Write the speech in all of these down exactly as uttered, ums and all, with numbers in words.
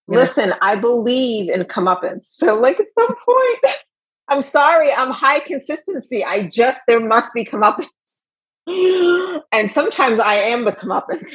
Listen, I believe in comeuppance. So, like, at some point, I'm sorry, I'm high consistency. I just, there must be comeuppance. And sometimes I am the comeuppance.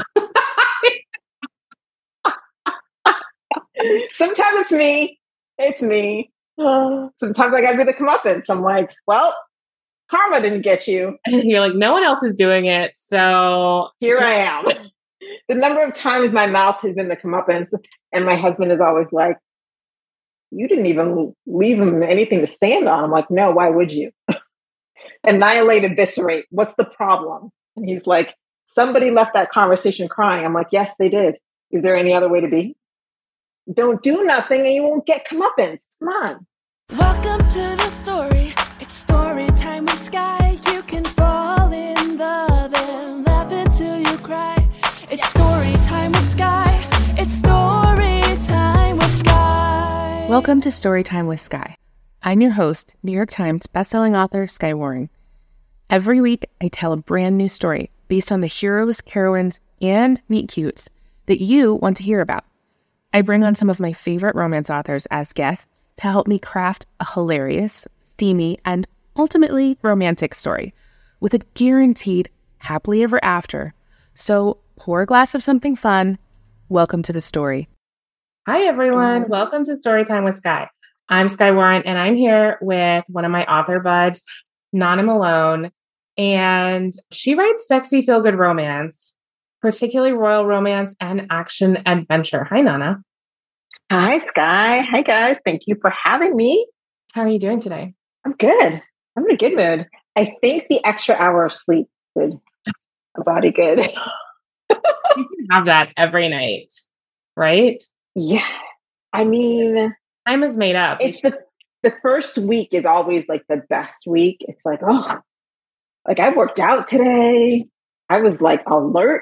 Sometimes it's me. It's me. Sometimes I gotta be the comeuppance. I'm like, well, karma didn't get you. You're like, no one else is doing it. So here I am. The number of times my mouth has been the comeuppance, and my husband is always like, you didn't even leave him anything to stand on. I'm like, no, why would you? Annihilate, eviscerate. What's the problem? And he's like, somebody left that conversation crying. I'm like, yes, they did. Is there any other way to be? Don't do nothing and you won't get comeuppance. Come on. Welcome to the story. It's story time with Sky. You can fall in love and laugh until you cry. It's story time with Sky. It's story time with Sky. Welcome to Storytime with Sky. I'm your host, New York Times bestselling author Skye Warren. Every week, I tell a brand new story based on the heroes, heroines, and meet-cutes that you want to hear about. I bring on some of my favorite romance authors as guests to help me craft a hilarious, steamy, and ultimately romantic story with a guaranteed happily ever after. So pour a glass of something fun. Welcome to the story. Hi, everyone. Welcome to Storytime with Sky. I'm Skye Warren, and I'm here with one of my author buds, Nana Malone. And she writes sexy, feel-good romance, particularly royal romance and action adventure. Hi, Nana. Hi, Skye. Hi, guys. Thank you for having me. How are you doing today? I'm good. I'm in a good mood. I think the extra hour of sleep did my body good. You can have that every night, right? Yeah. I mean, time is made up. It's the the first week is always like the best week. It's like, oh, like I worked out today. I was like alert.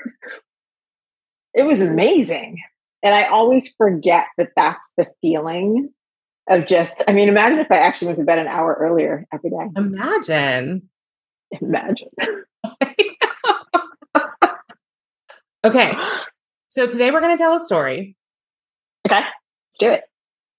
It was amazing. And I always forget that that's the feeling of just, I mean, imagine if I actually went to bed an hour earlier every day. Imagine. Imagine. Okay. So today we're going to tell a story. Okay. Let's do it.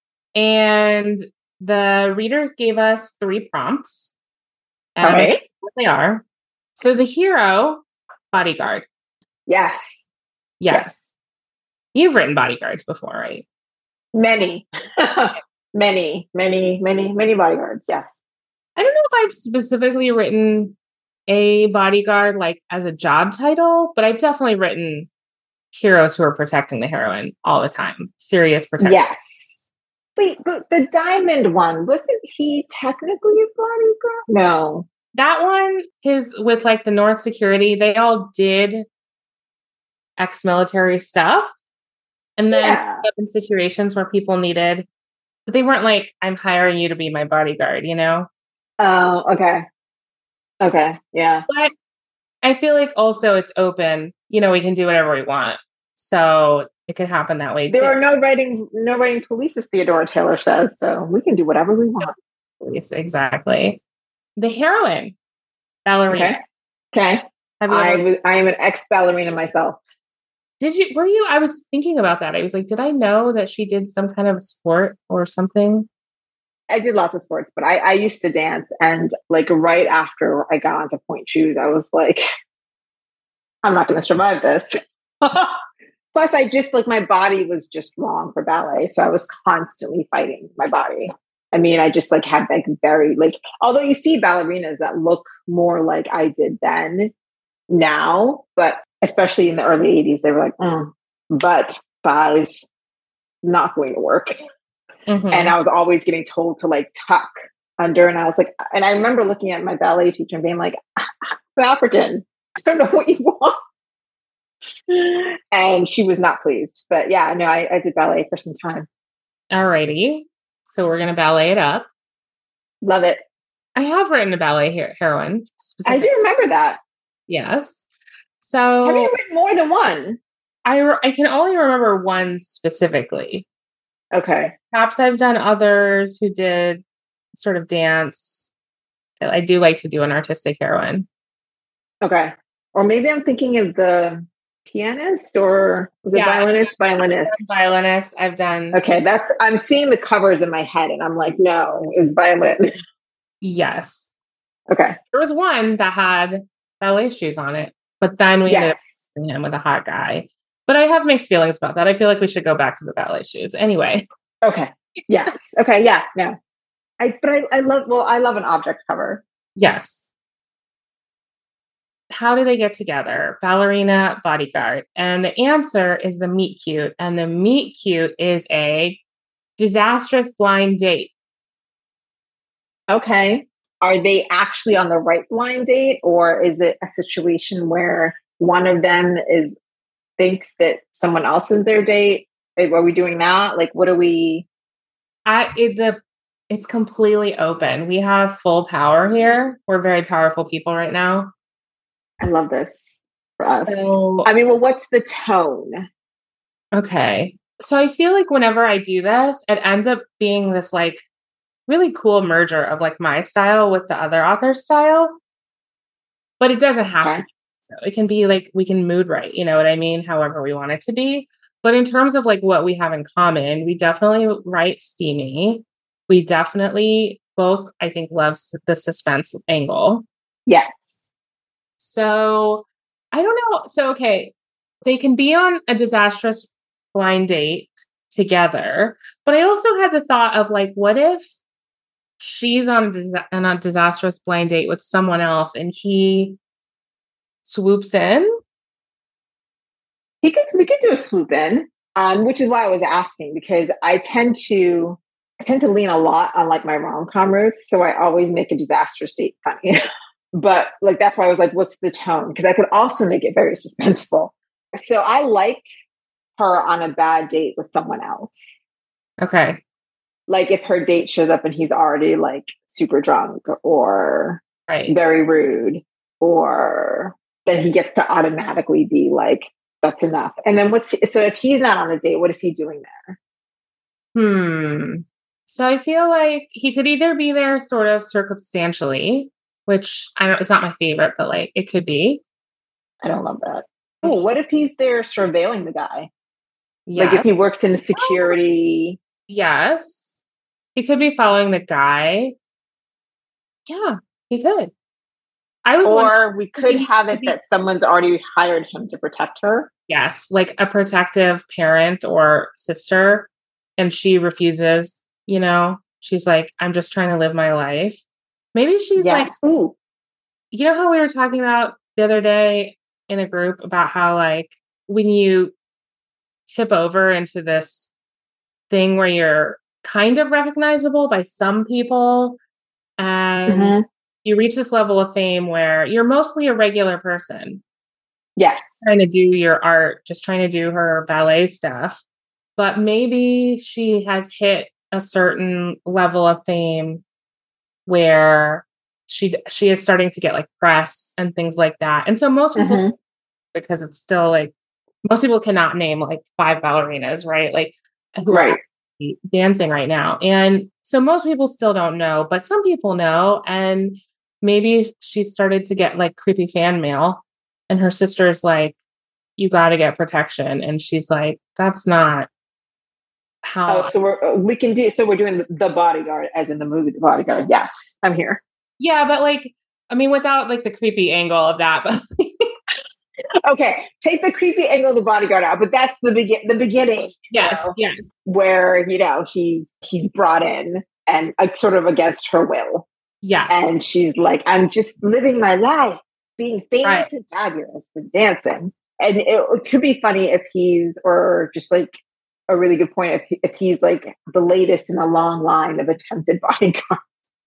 And the readers gave us three prompts. All right. What they are. So the hero, bodyguard. Yes. Yes. Yes. You've written bodyguards before, right? Many. many, many, many, many bodyguards. Yes. I don't know if I've specifically written a bodyguard like as a job title, but I've definitely written heroes who are protecting the heroine all the time. Serious protection. Yes. Wait, but the diamond one, wasn't he technically a bodyguard? No. That one, his with like the North Security, they all did ex-military stuff. And then yeah. in situations where people needed, but they weren't like, I'm hiring you to be my bodyguard, you know? Oh, okay. Okay. Yeah. But I feel like also it's open, you know, we can do whatever we want. So it could happen that way. There too. are no writing, no writing police, as Theodora Taylor says. So we can do whatever we want. Police, exactly. The heroine, ballerina. Okay. Okay. Have you I, ever- was, I am an ex-ballerina myself. Did you, were you, I was thinking about that. I was like, did I know that she did some kind of sport or something? I did lots of sports, but I, I used to dance. And like right after I got onto point shoes, I was like, I'm not going to survive this. Plus, I just like my body was just wrong for ballet. So I was constantly fighting my body. I mean, I just like had like very like, although you see ballerinas that look more like I did then now, but especially in the early eighties, they were like, mm, but thighs, not going to work. Mm-hmm. And I was always getting told to like tuck under. And I was like, and I remember looking at my ballet teacher and being like, I'm African. I don't know what you want. And she was not pleased. But yeah, no, I, I did ballet for some time. Alrighty. So we're going to ballet it up. Love it. I have written a ballet her- heroine. I do remember that. Yes. So have you written more than one? I, re- I can only remember one specifically. Okay. Perhaps I've done others who did sort of dance. I do like to do an artistic heroine. Okay. Or maybe I'm thinking of the pianist or was it Yeah, violinist? Violinist. Violinist. I've done. Okay, that's I'm seeing the covers in my head, and I'm like, no, it's violin. Yes. Okay. There was one that had ballet shoes on it, but then we ended up Yes. seeing him with a hot guy. But I have mixed feelings about that. I feel like we should go back to the ballet shoes. Anyway. Okay. Yes. Okay. Yeah. No. I but I, I love well, I love an object cover. Yes. How do they get together? Ballerina, bodyguard. And the answer is the meet cute. And the meet cute is a disastrous blind date. Okay. Are they actually on the right blind date, or is it a situation where one of them is thinks that someone else is their date? Are we doing that? Like, what are we? I it, the it's completely open. We have full power here. We're very powerful people right now. I love this for us. So, I mean, well, what's the tone? okay. So I feel like whenever I do this, it ends up being this like really cool merger of like my style with the other author's style. But it doesn't have Okay. to be. So it can be like we can mood right, you know what I mean? However we want it to be. But in terms of like what we have in common, we definitely write steamy. We definitely both, I think, love the suspense angle. Yes. So I don't know. So, okay, they can be on a disastrous blind date together. But I also had the thought of like, what if she's on a, disa- on a disastrous blind date with someone else and he swoops in? He could we could do a swoop in, um, which is why I was asking, because I tend to I tend to lean a lot on like my rom-com roots. So I always make a disastrous date funny. But like that's why I was like, what's the tone? Because I could also make it very suspenseful. So I like her on a bad date with someone else. Okay. Like if her date shows up and he's already like super drunk or Right. very rude, or then he gets to automatically be like, that's enough. And then what's so if he's not on a date, what is he doing there? Hmm. So I feel like he could either be there sort of circumstantially, which I don't, it's not my favorite, but like it could be. I don't love that. Oh, what if he's there surveilling the guy? Yeah. Like if he works in security. Yes. He could be following the guy. Yeah, he could. I was wondering- Or we could have it that someone's already hired him to protect her. yes, like a protective parent or sister, and she refuses, you know, she's like, I'm just trying to live my life. Maybe she's Yes. like, Ooh. you know how we were talking about the other day in a group about how like when you tip over into this thing where you're kind of recognizable by some people and Mhm. you reach this level of fame where you're mostly a regular person Yes. trying to do your art, just trying to do her ballet stuff. But maybe she has hit a certain level of fame where she she is starting to get like press and things like that. And so most people, Mhm. because it's still like most people cannot name like five ballerinas, right? Like who are Right. actually dancing right now. And so most people still don't know, but some people know. And maybe she started to get like creepy fan mail and her sister's like, you got to get protection. And she's like, that's not how. Oh, so we're we can do so we're doing the, the Bodyguard as in the movie The Bodyguard. Yes, I'm here. Yeah, but like, I mean, without like the creepy angle of that, but Okay, take the creepy angle of The Bodyguard out, but that's the begin the beginning. you yes, know, yes. where you know he's he's brought in and uh, sort of against her will, Yes. and she's like, "I'm just living my life, being famous Right. and fabulous and dancing." And it, it could be funny if he's, or just like a really good point, if he, if he's like the latest in a long line of attempted bodyguards.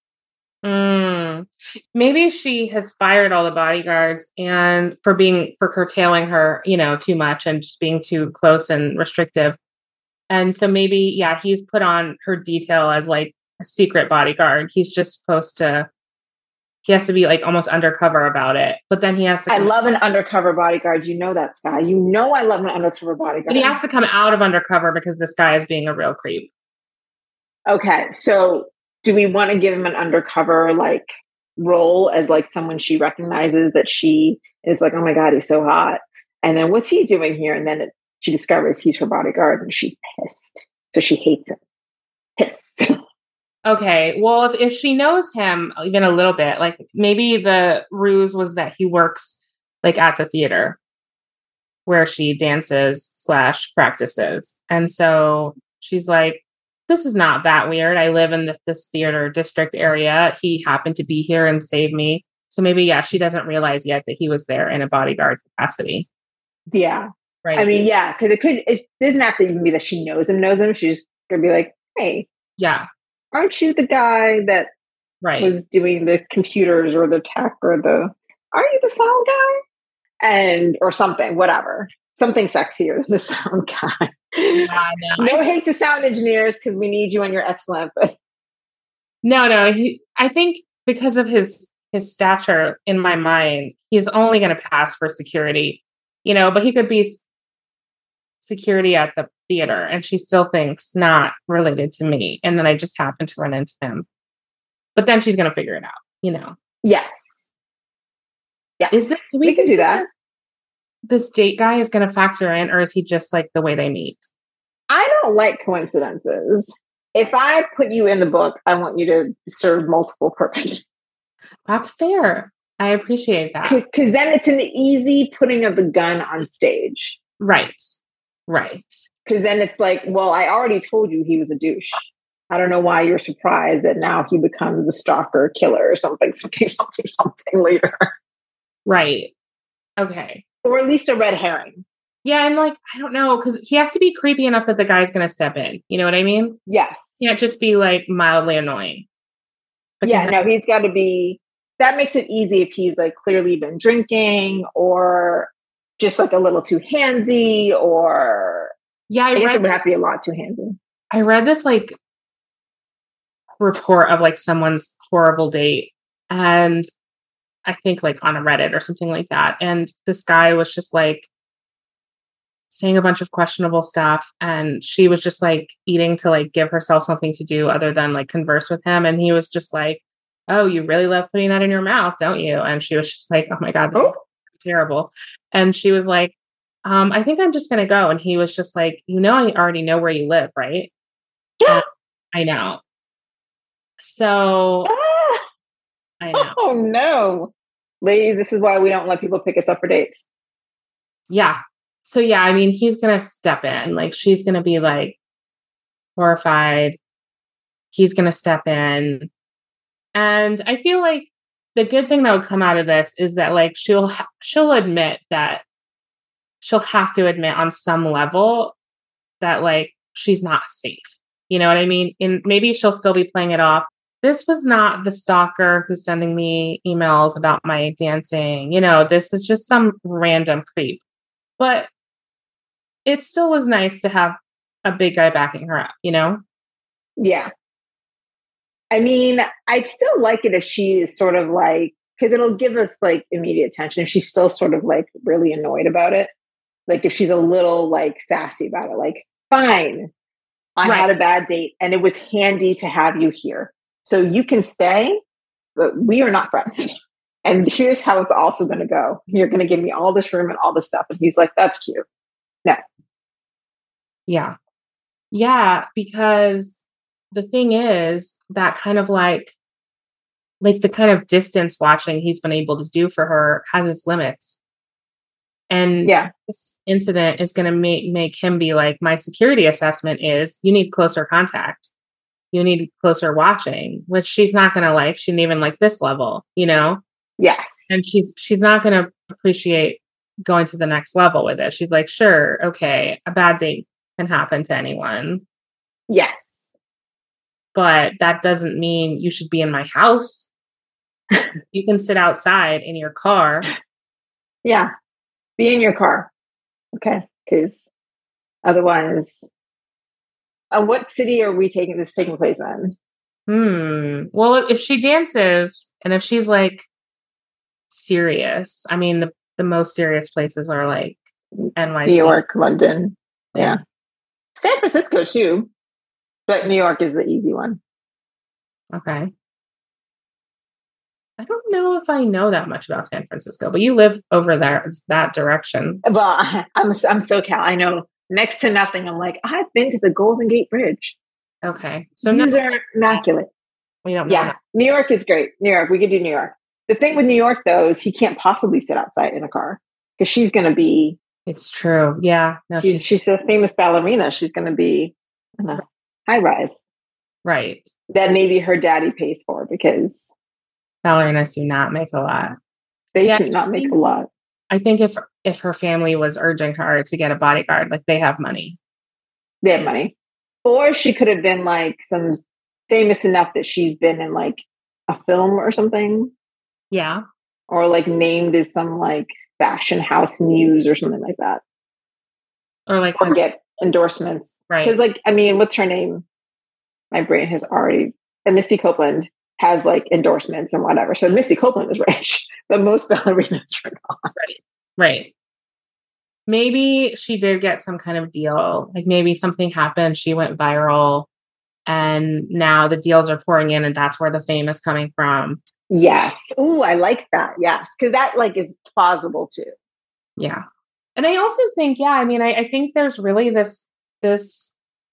Mm. Maybe she has fired all the bodyguards and for being for curtailing her, you know, too much and just being too close and restrictive. And so maybe, yeah, he's put on her detail as like a secret bodyguard. He's just supposed to, he has to be like almost undercover about it. But then he has to, I come, love an undercover bodyguard. You know that, Sky. You know I love an undercover bodyguard. but he has to come out of undercover because this guy is being a real creep. Okay, so do we want to give him an undercover like role as like someone she recognizes that she is like, oh my God, he's so hot. And then what's he doing here? And then it, she discovers he's her bodyguard and she's pissed. So she hates him. Pissed. Okay. Well, if, if she knows him even a little bit, like maybe the ruse was that he works like at the theater where she dances slash practices. And so she's like, this is not that weird. I live in the, this theater district area. He happened to be here and save me. So maybe, yeah, she doesn't realize yet that he was there in a bodyguard capacity. Yeah. Right. I mean, yeah, because it could, it doesn't have to even be that she knows him, knows him. She's going to be like, hey, yeah, aren't you the guy that right. was doing the computers or the tech or the, aren't you the sound guy? And, or something, whatever. Something sexier than the sound guy. Yeah, no, no I, hate to sound engineers because we need you and you're excellent. But no, no. He, I think because of his his stature in my mind, he's only going to pass for security, you know. But he could be s- security at the theater, and she still thinks not related to me. And then I just happen to run into him. But then she's going to figure it out, you know. yes, yeah. Is this we, we can do that? This, this date guy is going to factor in, or is he just like the way they meet? I don't like coincidences. If I put you in the book, I want you to serve multiple purposes. That's fair. I appreciate that. Because then it's an easy putting of the gun on stage. Right. Right. Because then it's like, well, I already told you he was a douche. I don't know why you're surprised that now he becomes a stalker, killer, or something, something, something, something later. Right. Okay. Or at least a red herring. Yeah, I'm like, I don't know, because he has to be creepy enough that the guy's going to step in. You know what I mean? Yes. He can't just be like mildly annoying. Because yeah, no, he's got to be, that makes it easy if he's like clearly been drinking or just like a little too handsy or. Yeah, I, I guess read, it would have to be a lot too handsy. I read this like report of like someone's horrible date. And I think like on a Reddit or something like that. And this guy was just like, saying a bunch of questionable stuff, and she was just like eating to like give herself something to do other than like converse with him. And he was just like, oh, you really love putting that in your mouth, don't you? And she was just like, oh my God, this oh. is terrible. And she was like, um, I think I'm just going to go. And he was just like, you know, I already know where you live, right? Yeah. I know. So ah. I know. Oh no. Ladies, this is why we don't let people pick us up for dates. Yeah. So yeah, I mean, he's going to step in. Like, she's going to be like horrified. He's going to step in. And I feel like the good thing that would come out of this is that like, she'll, ha- she'll admit that she'll have to admit on some level that like, she's not safe. You know what I mean? And maybe she'll still be playing it off. This was not the stalker who's sending me emails about my dancing. You know, this is just some random creep. But it still was nice to have a big guy backing her up, you know? Yeah. I mean, I'd still like it if she is sort of like, because it'll give us like immediate attention. If she's still sort of like really annoyed about it. Like if she's a little like sassy about it, like, fine, I right. had a bad date and it was handy to have you here. So you can stay, but we are not friends. And here's how it's also going to go. You're going to give me all this room and all this stuff. And he's like, that's cute. No. Yeah. Yeah. Because the thing is that kind of like, like the kind of distance watching he's been able to do for her has its limits. And yeah. this incident is going to make, make him be like, my security assessment is you need closer contact. You need closer watching, which she's not going to like. She didn't even like this level, you know? Yes. And she's, she's not going to appreciate going to the next level with it. She's like, sure. Okay. A bad date can happen to anyone. Yes. But that doesn't mean you should be in my house. You can sit outside in your car. Yeah. Be in your car. Okay. Because otherwise, uh, what city are we taking this taking place in? Hmm. Well, if she dances and if she's like serious, I mean, the, the most serious places are like N Y C. New York, London. Yeah. San Francisco too. But New York is the easy one. Okay. I don't know if I know that much about San Francisco, but you live over there, that direction. Well, I'm I'm SoCal. I know next to nothing. I'm like, I've been to the Golden Gate Bridge. Okay. So Views no, are immaculate. we don't know Yeah. that. New York is great. New York, we could do New York. The thing with New York, though, is he can't possibly sit outside in a car because she's going to be, It's true. Yeah. No, she's, she's a famous ballerina. She's going to be in a high rise right. that maybe her daddy pays for because Ballerinas do not make a lot. they Yeah, do not make a lot. I think if if her family was urging her to get a bodyguard, like they have money. They have money. Or she could have been like some famous enough that she's been in like a film or something. Yeah. Or like named as some like fashion house muse or something like that. Or like Or has, get endorsements. Right. Because like, I mean, what's her name? My brain has already, and Misty Copeland has like endorsements and whatever. So Misty Copeland is rich, but most ballerinas are not. right. Right. Maybe she did get some kind of deal. Like maybe something happened, she went viral, and now the deals are pouring in, and that's where the fame is coming from. Yes. Ooh, I like that. Yes. Because that like is plausible too. Yeah. And I also think, yeah, I mean, I, I think there's really this this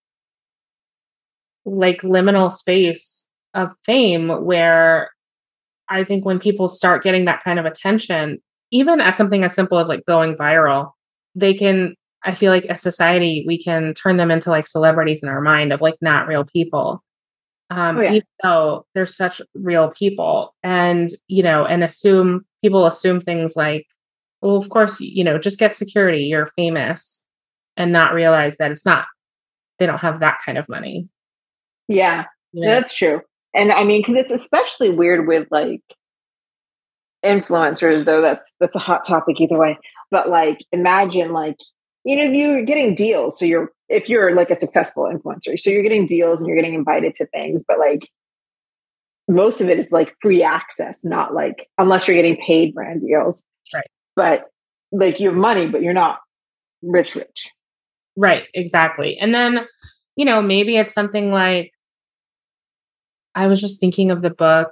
like liminal space of fame where I think when people start getting that kind of attention, even as something as simple as like going viral, they can, I feel like as society, we can turn them into like celebrities in our mind of like not real people. Um, Oh, yeah. even though they're such real people, and, you know, and assume people assume things like, well, of course, you know, just get security, you're famous, and not realize that it's not, they don't have that kind of money. Yeah. You know? That's true. And I mean, because it's especially weird with like influencers, though that's that's a hot topic either way. But like, imagine like, you know, you're getting deals. So you're if you're like a successful influencer, so you're getting deals and you're getting invited to things, but like most of it is like free access, not like unless you're getting paid brand deals. Right. But like you have money, but you're not rich, rich. Right, exactly. And then, you know, maybe it's something like, I was just thinking of the book.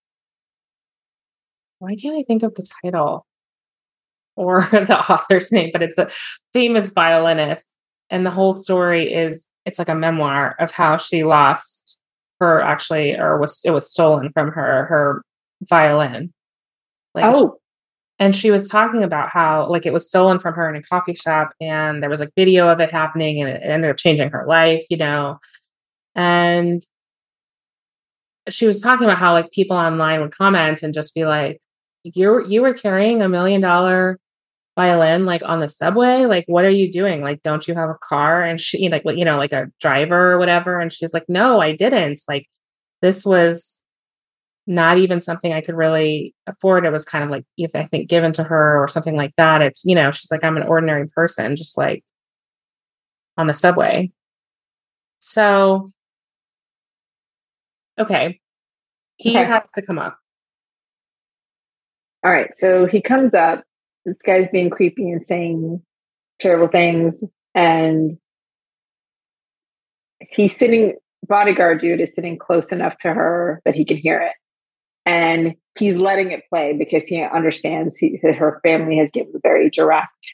Why can't I think of the title or the author's name? But it's a famous violinist. And the whole story is, it's like a memoir of how she lost her actually, or was, it was stolen from her, her violin. Like, Oh, and she was talking about how like it was stolen from her in a coffee shop, and there was like video of it happening, and it ended up changing her life, you know. And she was talking about how like people online would comment and just be like, you you were carrying a million dollar violin like on the subway, like what are you doing, like don't you have a car? And she like you know like a driver or whatever, and she's like, no, I didn't, like this was not even something I could really afford. It was kind of like, if I think given to her or something like that. It's, you know, she's like, I'm an ordinary person, just like on the subway. So, okay. He Okay. has to come up. all right. So he comes up. This guy's being creepy and saying terrible things. And he's sitting, bodyguard dude is sitting close enough to her that he can hear it. And he's letting it play because he understands he, that her family has given very direct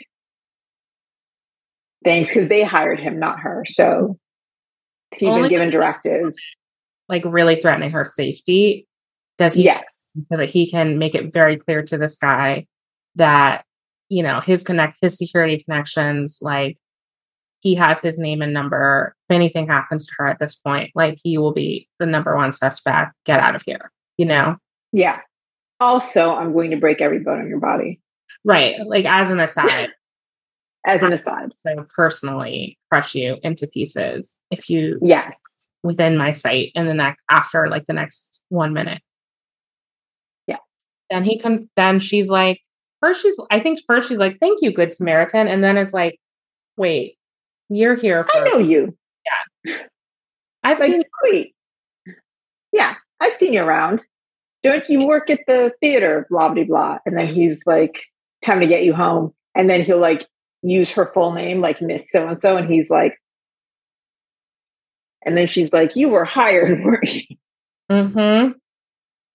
things because they hired him, not her. So he's Only been given directives. Like really threatening her safety. Does he? Yes. So that he can make it very clear to this guy that, you know, his connect, his security connections, like he has his name and number. If anything happens to her at this point, like he will be the number one suspect. Get out of here, you know? Yeah. Also, I'm going to break every bone in your body. Right. Like as an aside. As an aside. So personally crush you into pieces if you Yes. within my sight in the next after like the next one minute. Yeah. Then he can then she's like, first she's I think first she's like, thank you, Good Samaritan. And then it's like, wait, you're here for I know you. Yeah. I've Like, seen wait. Yeah, I've seen you around. Don't you work at the theater? Blah, blah, blah. And then he's like, time to get you home. And then he'll like use her full name, like Miss So-and-so. And he's like, and then she's like, you were hired, weren't you? Mm-hmm.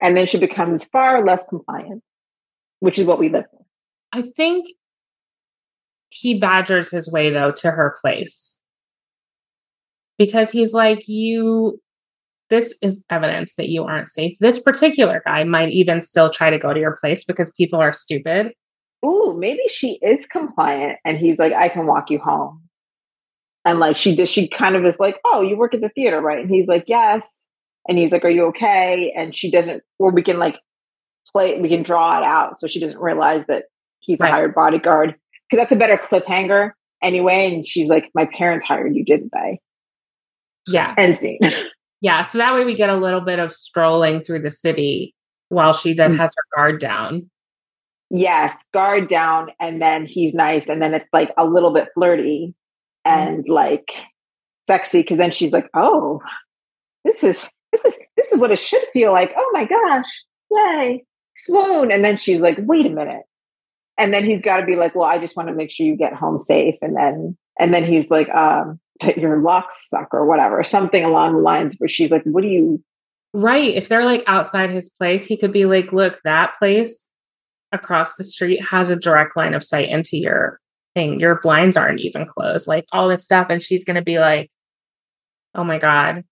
And then she becomes far less compliant, which is what we live for. I think he badgers his way, though, to her place. Because he's like, you, this is evidence that you aren't safe. This particular guy might even still try to go to your place because people are stupid. Ooh, maybe she is compliant. And he's like, I can walk you home. And like, she does, she kind of is like, oh, you work at the theater, right? And he's like, yes. And he's like, are you okay? And she doesn't, or we can like play, we can draw it out. So she doesn't realize that he's Right. a hired bodyguard. Because that's a better cliffhanger anyway. And she's like, my parents hired you, didn't they? Yeah. End scene. Yeah. So that way we get a little bit of strolling through the city while she does, has her guard down. Yes, guard down. And then he's nice. And then it's like a little bit flirty and like sexy. Cause then she's like, oh, this is, this is, this is what it should feel like. Oh my gosh. Yay. Swoon. And then she's like, wait a minute. And then he's got to be like, well, I just want to make sure you get home safe. And then, and then he's like, um, your locks suck or whatever, something along the lines where she's like, what do you? Right. If they're like outside his place, he could be like, look, that place across the street has a direct line of sight into your thing. Your blinds aren't even closed, like all this stuff. And she's going to be like, oh my God.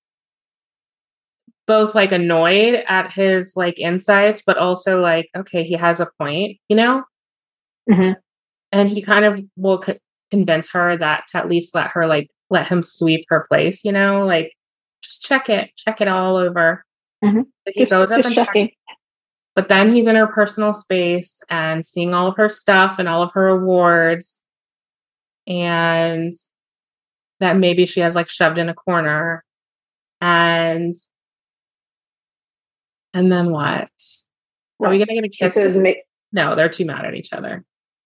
Both like annoyed at his like insights, but also like, okay, he has a point, you know? Mm-hmm. And he kind of will co- convince her that to at least let her like, let him sweep her place, you know, like just check it, check it all over. Mm-hmm. So he Just, goes up just and checking. checks. But then he's in her personal space and seeing all of her stuff and all of her awards. And that maybe she has like shoved in a corner. And and then what? Are we going to get a kiss? This is ma- No, they're too mad at each other.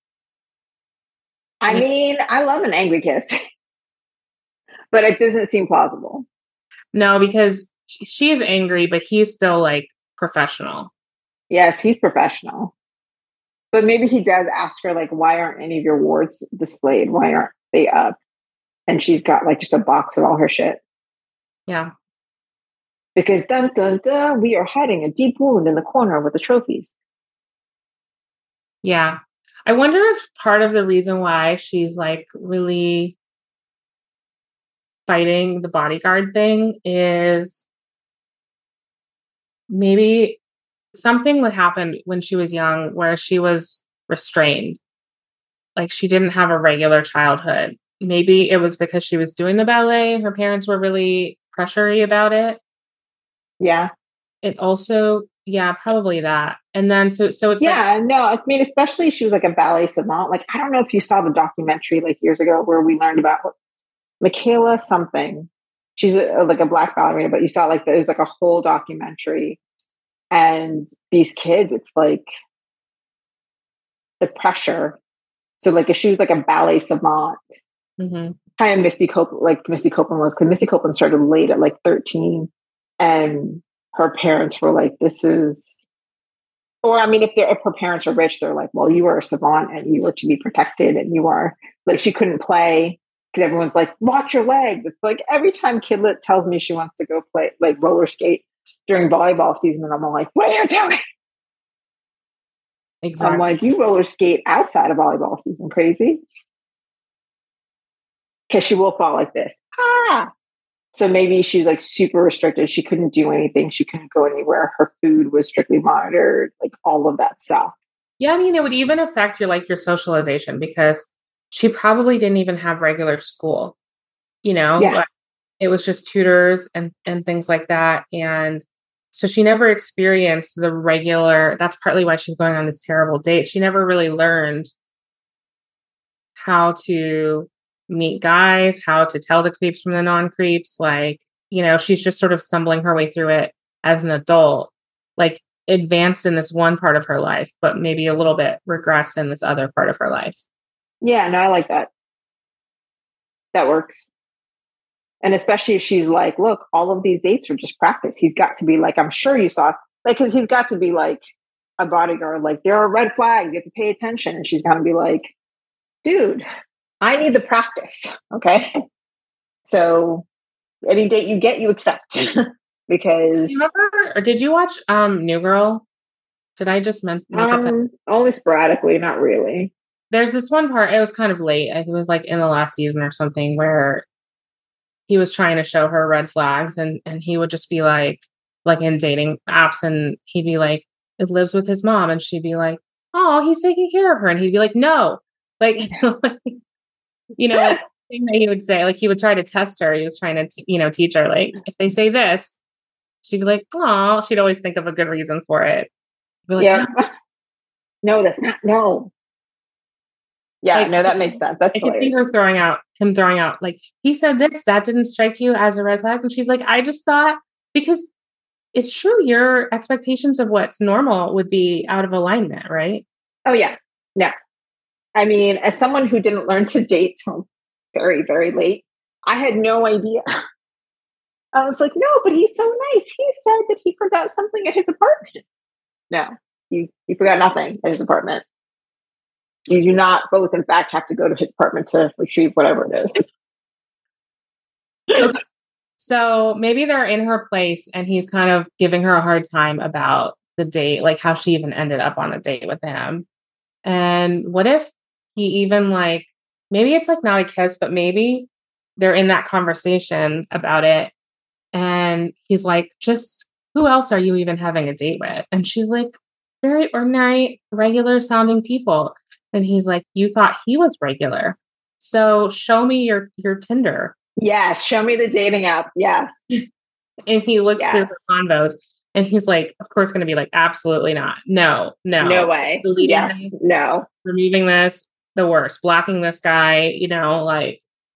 I mean, I love an angry kiss, but it doesn't seem plausible. No, because she, she is angry, but he's still like professional. Yes, he's professional. But maybe he does ask her, like, why aren't any of your awards displayed? Why aren't they up? And she's got like just a box of all her shit. Yeah. Because dun dun dun, we are hiding a deep wound in the corner with the trophies. Yeah. I wonder if part of the reason why she's like really fighting the bodyguard thing is maybe something that happened when she was young where she was restrained. Like she didn't have a regular childhood. Maybe it was because she was doing the ballet. Her parents were really pressury about it. Yeah. It also, yeah, probably that. And then so so it's yeah, like, no, I mean, especially she was like a ballet savant. Like, I don't know if you saw the documentary like years ago where we learned about Michaela something. She's a, like a black ballerina, but you saw like there's like a whole documentary. And these kids, it's like the pressure. So like if she was like a ballet savant, mm-hmm. kind of Misty Copeland, like Misty Copeland was, because Misty Copeland started late at like thirteen. And her parents were like, this is, or I mean, if they're, if her parents are rich, they're like, well, you are a savant and you are to be protected. And you are like, she couldn't play because everyone's like, watch your legs. It's like every time Kidlet tells me she wants to go play like roller skate during volleyball season. And I'm like, what are you doing? Exactly. I'm like, you roller skate outside of volleyball season, crazy. Because she will fall like this. Ah. So maybe she's like super restricted. She couldn't do anything. She couldn't go anywhere. Her food was strictly monitored, like all of that stuff. Yeah, I mean, it would even affect your like your socialization because she probably didn't even have regular school. You know, Yeah. like, it was just tutors and and things like that. And so she never experienced the regular. That's partly why she's going on this terrible date. She never really learned how to meet guys, how to tell the creeps from the non-creeps. Like, you know, she's just sort of stumbling her way through it as an adult, like advanced in this one part of her life, but maybe a little bit regressed in this other part of her life. Yeah, no, I like that. That works. And especially if she's like, look, all of these dates are just practice. He's got to be like, I'm sure you saw, like, because he's got to be like a bodyguard. Like, there are red flags. You have to pay attention. And she's going to be like, dude, I need the practice. Okay. So any date you get, you accept. because You remember, or did you watch um New Girl? Did I just men- mention that? um, only sporadically, not really. There's this one part, it was kind of late. I think it was like in the last season or something where he was trying to show her red flags and and he would just be like like in dating apps and he'd be like, it lives with his mom, and she'd be like, oh, he's taking care of her, and he'd be like, no. Like, you know, like thing that he would say, like he would try to test her. He was trying to, t- you know, teach her, like, if they say this, she'd be like, oh, she'd always think of a good reason for it. Be like, Yeah. "No." No, that's not. No. Yeah, Like, no, that makes sense. That's I could see hilarious. her throwing out, him throwing out, like, he said this, that didn't strike you as a red flag. And she's like, I just thought, because it's true, your expectations of what's normal would be out of alignment, right? Oh yeah. No. I mean, as someone who didn't learn to date till very, very late, I had no idea. I was like, no, but he's so nice. He said that he forgot something at his apartment. No, he, he forgot nothing at his apartment. You do not both, in fact, have to go to his apartment to retrieve whatever it is. Okay. So maybe they're in her place and he's kind of giving her a hard time about the date, like how she even ended up on a date with him. And what if he even like, maybe it's like not a kiss, but maybe they're in that conversation about it. And he's like, just who else are you even having a date with? And she's like, very ordinary, regular sounding people. And he's like, you thought he was regular. So show me your, your Tinder. Yes, show me the dating app. Yes. And he looks Yes. through her convos and he's like, of course, going to be like, absolutely not. No, no. No way. Deleting Yes. this, No. removing this, the worst. Blocking this guy, you know, like.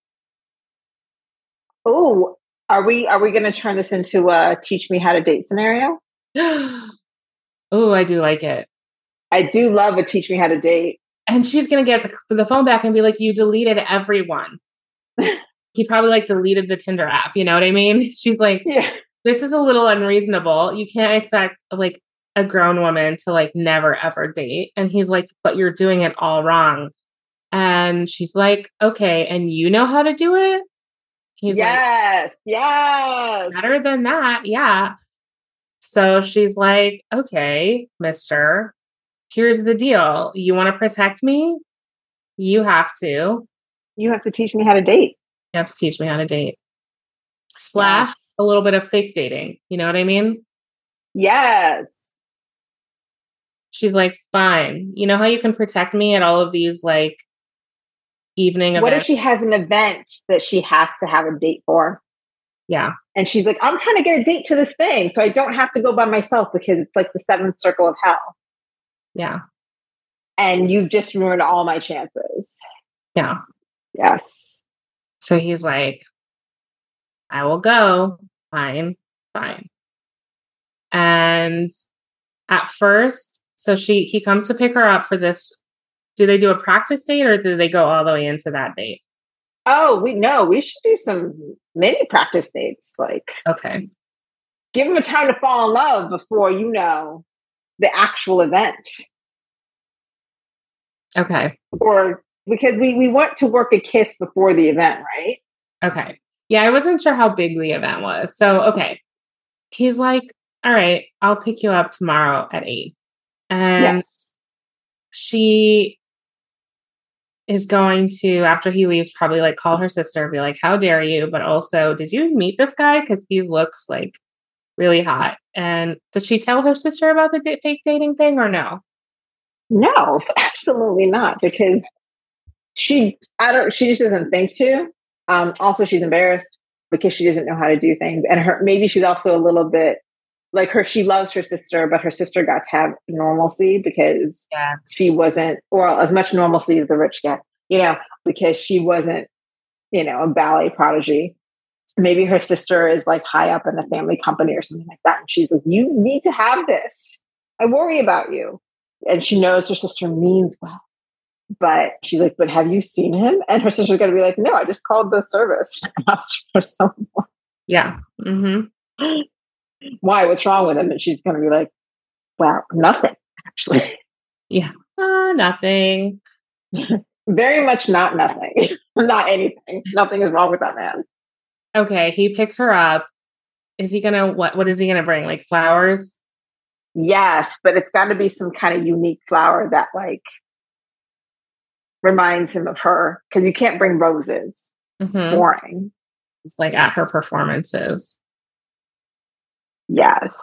Oh, are we are we going to turn this into a teach me how to date scenario? Oh, I do like it. I do love a teach me how to date. And she's going to get the, the phone back and be like, you deleted everyone. He probably like deleted the Tinder app. You know what I mean? She's like, Yeah. this is a little unreasonable. You can't expect like a grown woman to like never ever date. And he's like, but you're doing it all wrong. And she's like, okay. And you know how to do it? He's yes. Like, yes. Better than that. Yeah. So she's like, okay, mister, here's the deal. You want to protect me? You have to. You have to teach me how to date. You have to teach me how to date. Slash yes. a little bit of fake dating. You know what I mean? Yes. She's like, fine. You know how you can protect me at all of these like evening what events? if she has an event that she has to have a date for? Yeah. And she's like, I'm trying to get a date to this thing so I don't have to go by myself because it's like the seventh circle of hell. Yeah. And you've just ruined all my chances. Yeah. Yes. So he's like, I will go. Fine. Fine. And at first, so she he comes to pick her up for this. Do they do a practice date or do they go all the way into that date? Oh, we know we should do some mini practice dates. Like, okay, give them a time to fall in love before you know the actual event. Okay, or because we we want to work a kiss before the event, right? Okay, yeah, I wasn't sure how big the event was. So okay, he's like, all right, I'll pick you up tomorrow at eight, and yes. she is going to, after he leaves, probably like call her sister and be like, how dare you? But also, did you meet this guy? Because he looks like really hot. And does she tell her sister about the d- fake dating thing or no? No, absolutely not. Because she, I don't, she just doesn't think to. Um, also, she's embarrassed because she doesn't know how to do things. And her, maybe she's also a little bit like her, she loves her sister, but her sister got to have normalcy because yes. she wasn't, or as much normalcy as the rich get, you know, because she wasn't, you know, a ballet prodigy. Maybe her sister is like high up in the family company or something like that. And she's like, you need to have this. I worry about you. And she knows her sister means well. But she's like, but have you seen him? And her sister's going to be like, no, I just called the service and asked for someone. Yeah. Mm-hmm. Why? What's wrong with him? And she's going to be like, well, nothing, actually. Yeah. Uh, nothing. Very much not nothing. Not anything. Nothing is wrong with that man. Okay. He picks her up is he gonna what? What is he gonna bring? Like flowers? Yes, but it's got to be some kind of unique flower that like reminds him of her, because you can't bring roses. Mm-hmm. Boring. It's like at her performances. Yes.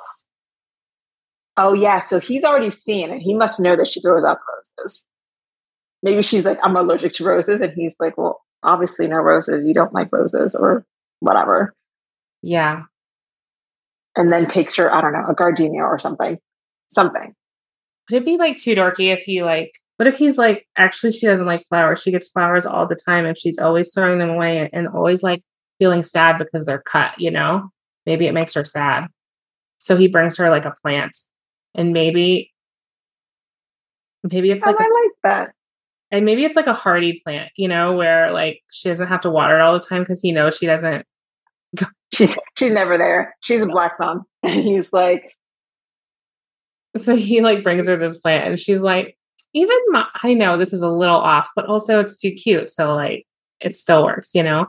Oh yeah, so he's already seen it. He must know that she throws up roses. Maybe she's like, I'm allergic to roses, and he's like, well, obviously no roses. You don't like roses or whatever. Yeah. And then takes her, I don't know, a gardenia or something. Something. Would it be like too dorky if he like, what if he's like, actually she doesn't like flowers. She gets flowers all the time and she's always throwing them away and, and always like feeling sad because they're cut, you know? Maybe it makes her sad. So he brings her like a plant, and maybe, maybe it's like, oh, a, I like that. And maybe it's like a hardy plant, you know, where like she doesn't have to water it all the time because he knows she doesn't. She's she's never there. She's a black mom. And he's like, so he like brings her this plant, and she's like, even my, I know this is a little off, but also it's too cute. So like it still works, you know?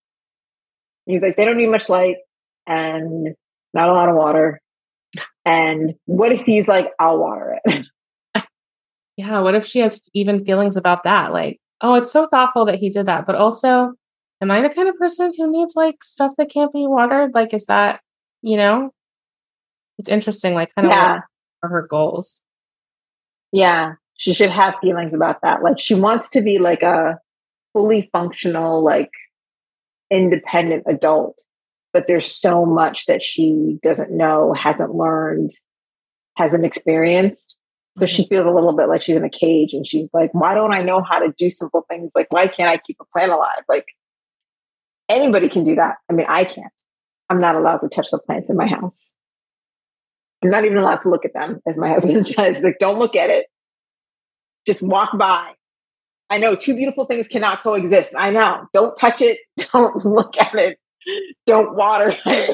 He's like, they don't need much light and not a lot of water. And what if he's like, I'll water it? Yeah. What if she has even feelings about that? Like, oh, it's so thoughtful that he did that. But also, am I the kind of person who needs like stuff that can't be watered? Like, is that, you know, it's interesting, like kind of yeah. what are her goals? Yeah. She should have feelings about that. Like she wants to be like a fully functional, like independent adult, but there's so much that she doesn't know, hasn't learned, hasn't experienced. So she feels a little bit like she's in a cage, and she's like, why don't I know how to do simple things? Like, why can't I keep a plant alive? Like anybody can do that. I mean, I can't. I'm not allowed to touch the plants in my house. I'm not even allowed to look at them, as my husband says. Like, don't look at it. Just walk by. I know two beautiful things cannot coexist. I know. Don't touch it. Don't look at it. Don't water it.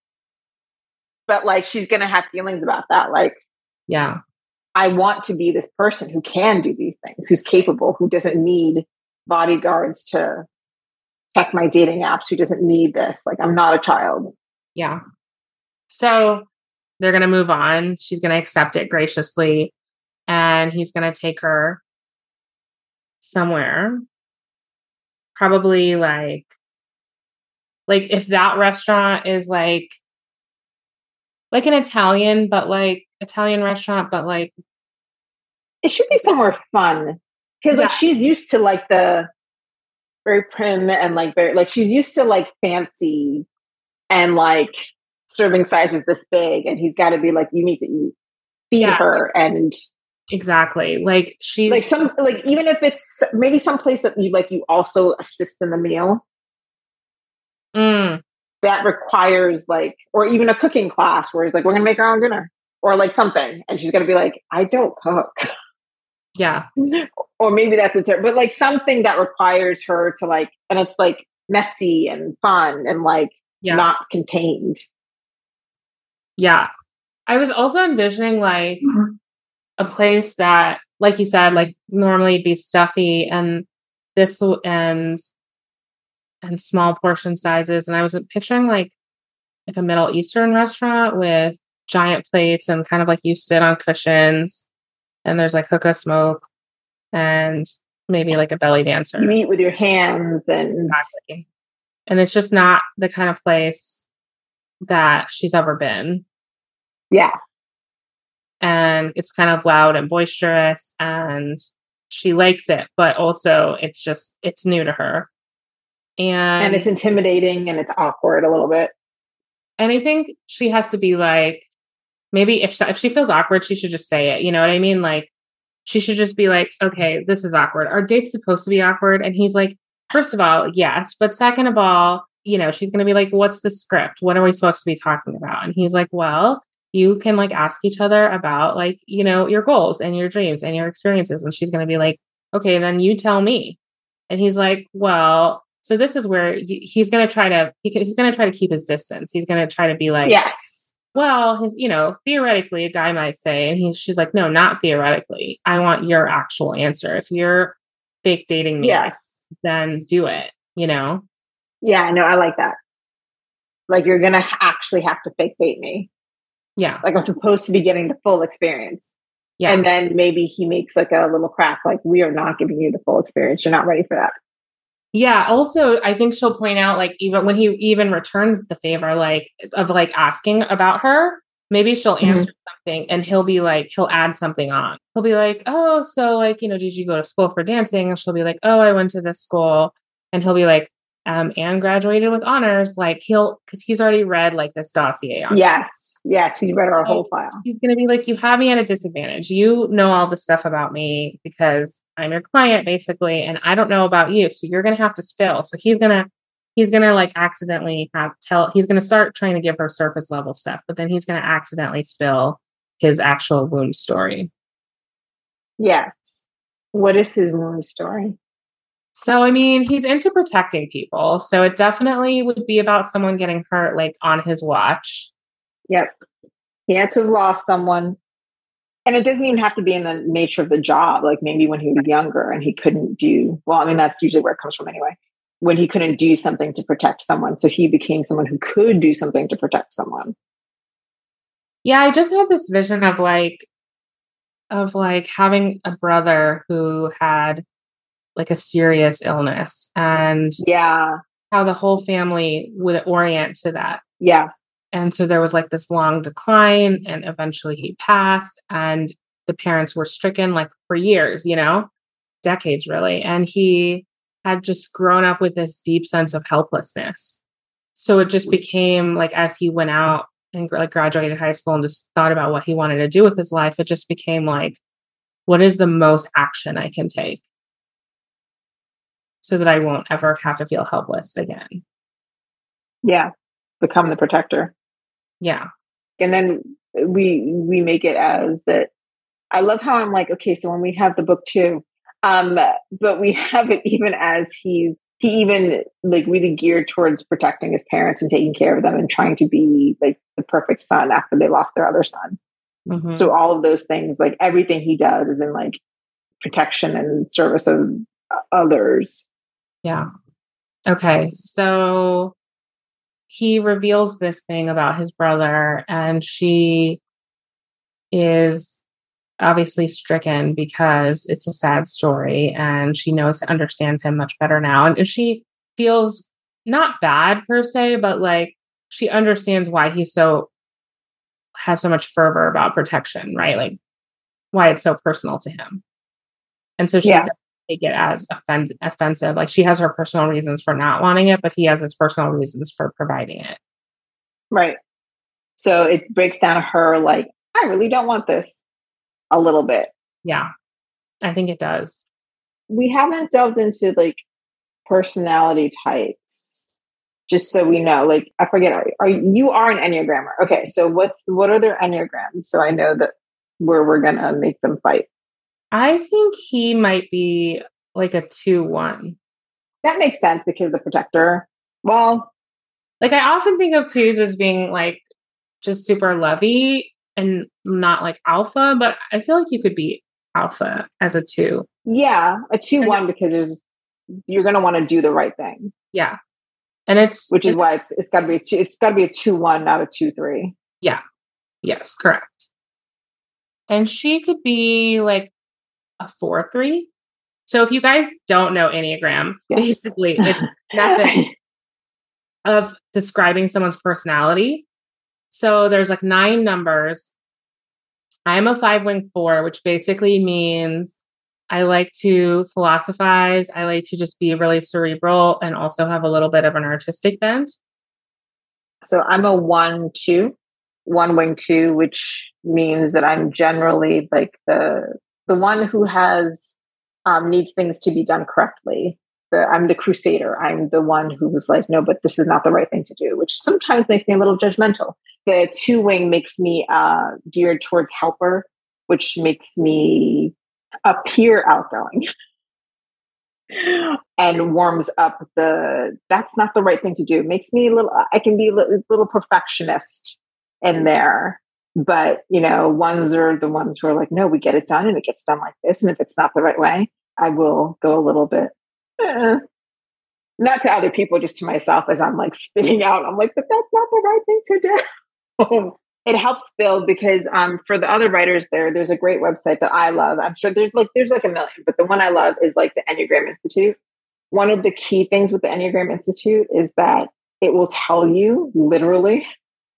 But like, she's going to have feelings about that. Like, yeah, I want to be this person who can do these things, who's capable, who doesn't need bodyguards to check my dating apps, who doesn't need this. Like, I'm not a child. Yeah. So they're going to move on. She's going to accept it graciously. And he's going to take her somewhere. Probably like, like if that restaurant is like, like an Italian, but like Italian restaurant, but like. It should be somewhere fun. Because like Yeah. she's used to like the very prim and like very, like she's used to like fancy and like serving sizes this big. And he's got to be like, you need to eat, feed Yeah. her. And Exactly. Like she's like some, like even if it's maybe some place that you like, you also assist in the meal. Mm. That requires like, or even a cooking class where it's like, we're going to make our own dinner or like something. And she's going to be like, I don't cook. Yeah. Or maybe that's a ter- but like something that requires her to like, and it's like messy and fun and like Yeah. not contained. Yeah. I was also envisioning like mm-hmm. a place that, like you said, like normally it'd be stuffy and this and and small portion sizes. And I was picturing like like a Middle Eastern restaurant with giant plates and kind of like you sit on cushions and there's like hookah smoke and maybe like a belly dancer. You eat with your hands and exactly. And it's just not the kind of place that she's ever been. Yeah. And it's kind of loud and boisterous and she likes it, but also it's just, it's new to her. And, and it's intimidating and it's awkward a little bit. And I think she has to be like, maybe if she, if she feels awkward, she should just say it. You know what I mean? Like, she should just be like, okay, this is awkward. Our date's supposed to be awkward. And he's like, first of all, yes. But second of all, you know, she's going to be like, what's the script? What are we supposed to be talking about? And he's like, well, you can like ask each other about like, you know, your goals and your dreams and your experiences. And she's going to be like, okay, then you tell me. And he's like, well, so this is where you, he's going to try to, he, he's going to try to keep his distance. He's going to try to be like, yes, well, his, you know, theoretically a guy might say, and he's, she's like, no, not theoretically. I want your actual answer. If you're fake dating me, yes, then do it, you know? Yeah, no, I like that. Like you're going to actually have to fake date me. Yeah. Like I'm supposed to be getting the full experience. Yeah. And then maybe he makes like a little crack, like we are not giving you the full experience. You're not ready for that. Yeah. Also, I think she'll point out, like, even when he even returns the favor, like, of like asking about her, maybe she'll Mm-hmm. answer something and he'll be like, he'll add something on. He'll be like, oh, so like, you know, did you go to school for dancing? And she'll be like, oh, I went to this school. And he'll be like, um, and graduated with honors. Like he'll, cause he's already read like this dossier on Yes. Yes. He's read our so whole file. He's going to be like, you have me at a disadvantage. You know all the stuff about me because I'm your client basically. And I don't know about you. So you're going to have to spill. So he's going to, he's going to like accidentally have tell, he's going to start trying to give her surface level stuff, but then he's going to accidentally spill his actual wound story. Yes. What is his wound story? So, I mean, he's into protecting people. So it definitely would be about someone getting hurt, like on his watch. Yep. He had to have lost someone. And it doesn't even have to be in the nature of the job. Like maybe when he was younger and he couldn't do, well, I mean, that's usually where it comes from anyway. When he couldn't do something to protect someone. So he became someone who could do something to protect someone. Yeah, I just had this vision of like, of like having a brother who had like a serious illness and yeah, how the whole family would orient to that. Yeah. And so there was like this long decline and eventually he passed and the parents were stricken like for years, you know, decades really. And he had just grown up with this deep sense of helplessness. So it just became like, as he went out and like graduated high school and just thought about what he wanted to do with his life, it just became like, what is the most action I can take so that I won't ever have to feel helpless again? Yeah. Become the protector. Yeah. And then we we make it as that. I love how I'm like, okay, so when we have the book too, um, but we have it even as he's he even like really geared towards protecting his parents and taking care of them and trying to be like the perfect son after they lost their other son. Mm-hmm. So all of those things, like everything he does is in like protection and service of others. Yeah. Okay. So he reveals this thing about his brother and she is obviously stricken because it's a sad story and she knows, understands him much better now. And she feels not bad per se, but like she understands why he's so, has so much fervor about protection, right? Like why it's so personal to him. And so she Yeah. doesn't take it as offend- offensive. Like she has her personal reasons for not wanting it, but he has his personal reasons for providing it. Right. So it breaks down her like, I really don't want this a little bit. Yeah, I think it does. We haven't delved into like personality types, just so we know. Like, I forget, are, are you are an Enneagrammer? Okay, so what's what are their Enneagrams? So I know that where we're gonna make them fight. I think he might be like a two one. That makes sense because the protector. Well, like I often think of twos as being like just super lovey and not like alpha, but I feel like you could be alpha as a two. Yeah, a two one because there's you're gonna want to do the right thing. Yeah, and it's which is it's, why it's it's got to be a two, it's got to be a two one, not a two three. Yeah. Yes, correct. And she could be like a four three. So if you guys don't know Enneagram, yes. basically it's a method of describing someone's personality. So there's like nine numbers. I'm a five wing four, which basically means I like to philosophize. I like to just be really cerebral and also have a little bit of an artistic bent. So I'm a one two, one wing two, which means that I'm generally like the the one who has um, needs things to be done correctly. The, I'm the crusader. I'm the one who was like, no, but this is not the right thing to do, which sometimes makes me a little judgmental. The two wing makes me uh, geared towards helper, which makes me appear outgoing and warms up the, that's not the right thing to do. Makes me a little, I can be a little, little perfectionist in there. But, you know, ones are the ones who are like, no, we get it done and it gets done like this. And if it's not the right way, I will go a little bit, eh. Not to other people, just to myself as I'm like spitting out. I'm like, but that's not the right thing to do. It helps build because um, for the other writers there, there's a great website that I love. I'm sure there's like there's like a million, but the one I love is like the Enneagram Institute. One of the key things with the Enneagram Institute is that it will tell you literally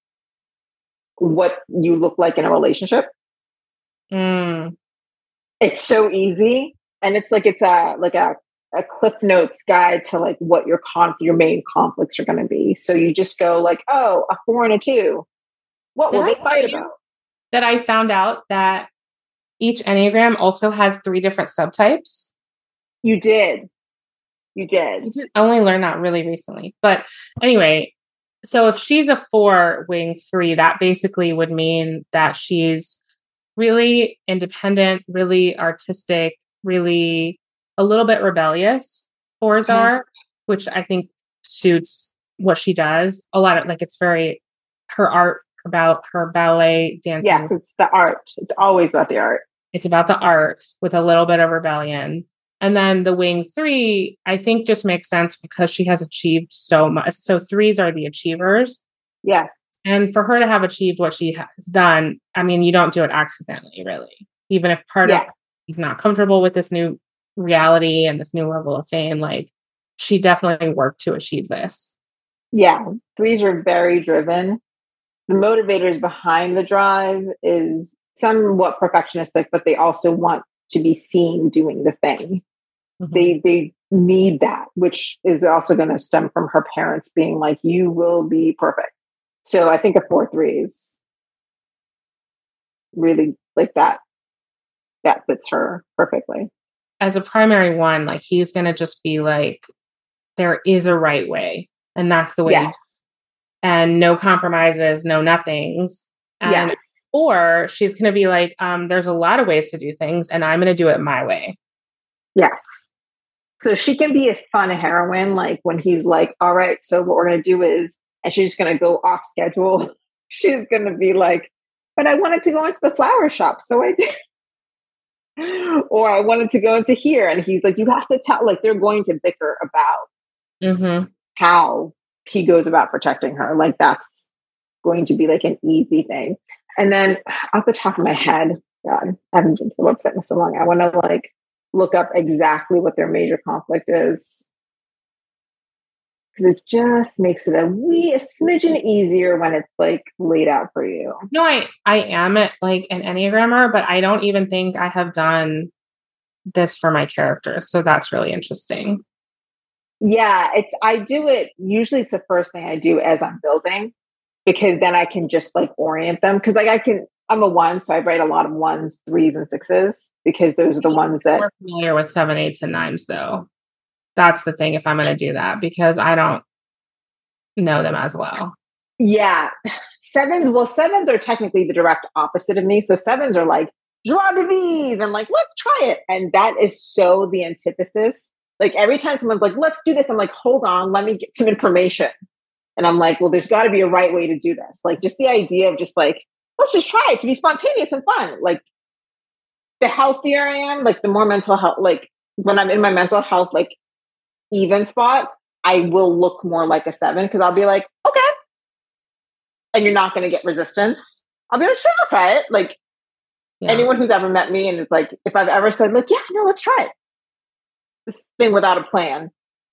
what you look like in a relationship. Mm. It's so easy. And it's like, it's a, like a, a Cliff Notes guide to like what your conf- your main conflicts are going to be. So you just go like, oh, a four and a two. What will Did they I fight tell you about? That I found out that each Enneagram also has three different subtypes. You did. You did. I did only learn that really recently. But anyway, so if she's a four wing three, that basically would mean that she's really independent, really artistic, really a little bit rebellious. Fours Okay. are, which I think suits what she does. A lot of like it's very her art about her ballet dancing. Yes, it's the art. It's always about the art. It's about the art with a little bit of rebellion. And then the wing three, I think just makes sense because she has achieved so much. So threes are the achievers. Yes. And for her to have achieved what she has done, I mean, you don't do it accidentally, really. Even if part Yeah. of he's not comfortable with this new reality and this new level of fame, like she definitely worked to achieve this. Yeah. Threes are very driven. The motivators behind the drive is somewhat perfectionistic, but they also want to be seen doing the thing. Mhm. They they need that, which is also going to stem from her parents being like, you will be perfect. So I think a four three is really like that. That fits her perfectly. As a primary one, like he's going to just be like, there is a right way. And that's the way. Yes. And no compromises, no nothings. And Yes. or she's going to be like, um, there's a lot of ways to do things and I'm going to do it my way. Yes. So she can be a fun heroine, like when he's like, all right, so what we're going to do is, and she's just going to go off schedule. She's going to be like, but I wanted to go into the flower shop. So I did. Or I wanted to go into here. And he's like, you have to tell, like, they're going to bicker about Mm-hmm. how he goes about protecting her. Like, that's going to be like an easy thing. And then off the top of my head, God, I haven't been to the website in so long. I want to like look up exactly what their major conflict is. Because it just makes it a wee a smidgen easier when it's like laid out for you. No, I, I am at like an Enneagrammer, but I don't even think I have done this for my characters. So that's really interesting. Yeah, it's I do it usually it's the first thing I do as I'm building, because then I can just like orient them. Because like I can I'm a one, so I write a lot of ones, threes, and sixes because those are the ones that We're familiar with seven, eights, and nines though. That's the thing if I'm going to do that because I don't know them as well. Yeah. Sevens, well, sevens are technically the direct opposite of me. So sevens are like, joie de vivre, and like, let's try it. And that is so the antithesis. Like every time someone's like, let's do this, I'm like, hold on, let me get some information. And I'm like, well, there's got to be a right way to do this. Like just the idea of just like, let's just try it to be spontaneous and fun. Like the healthier I am, like the more mental health, like when I'm in my mental health, like even spot, I will look more like a seven because I'll be like, okay. And you're not going to get resistance. I'll be like, sure, I'll try it. Like yeah. Anyone who's ever met me and is like, if I've ever said like, yeah, no, let's try it. This thing without a plan.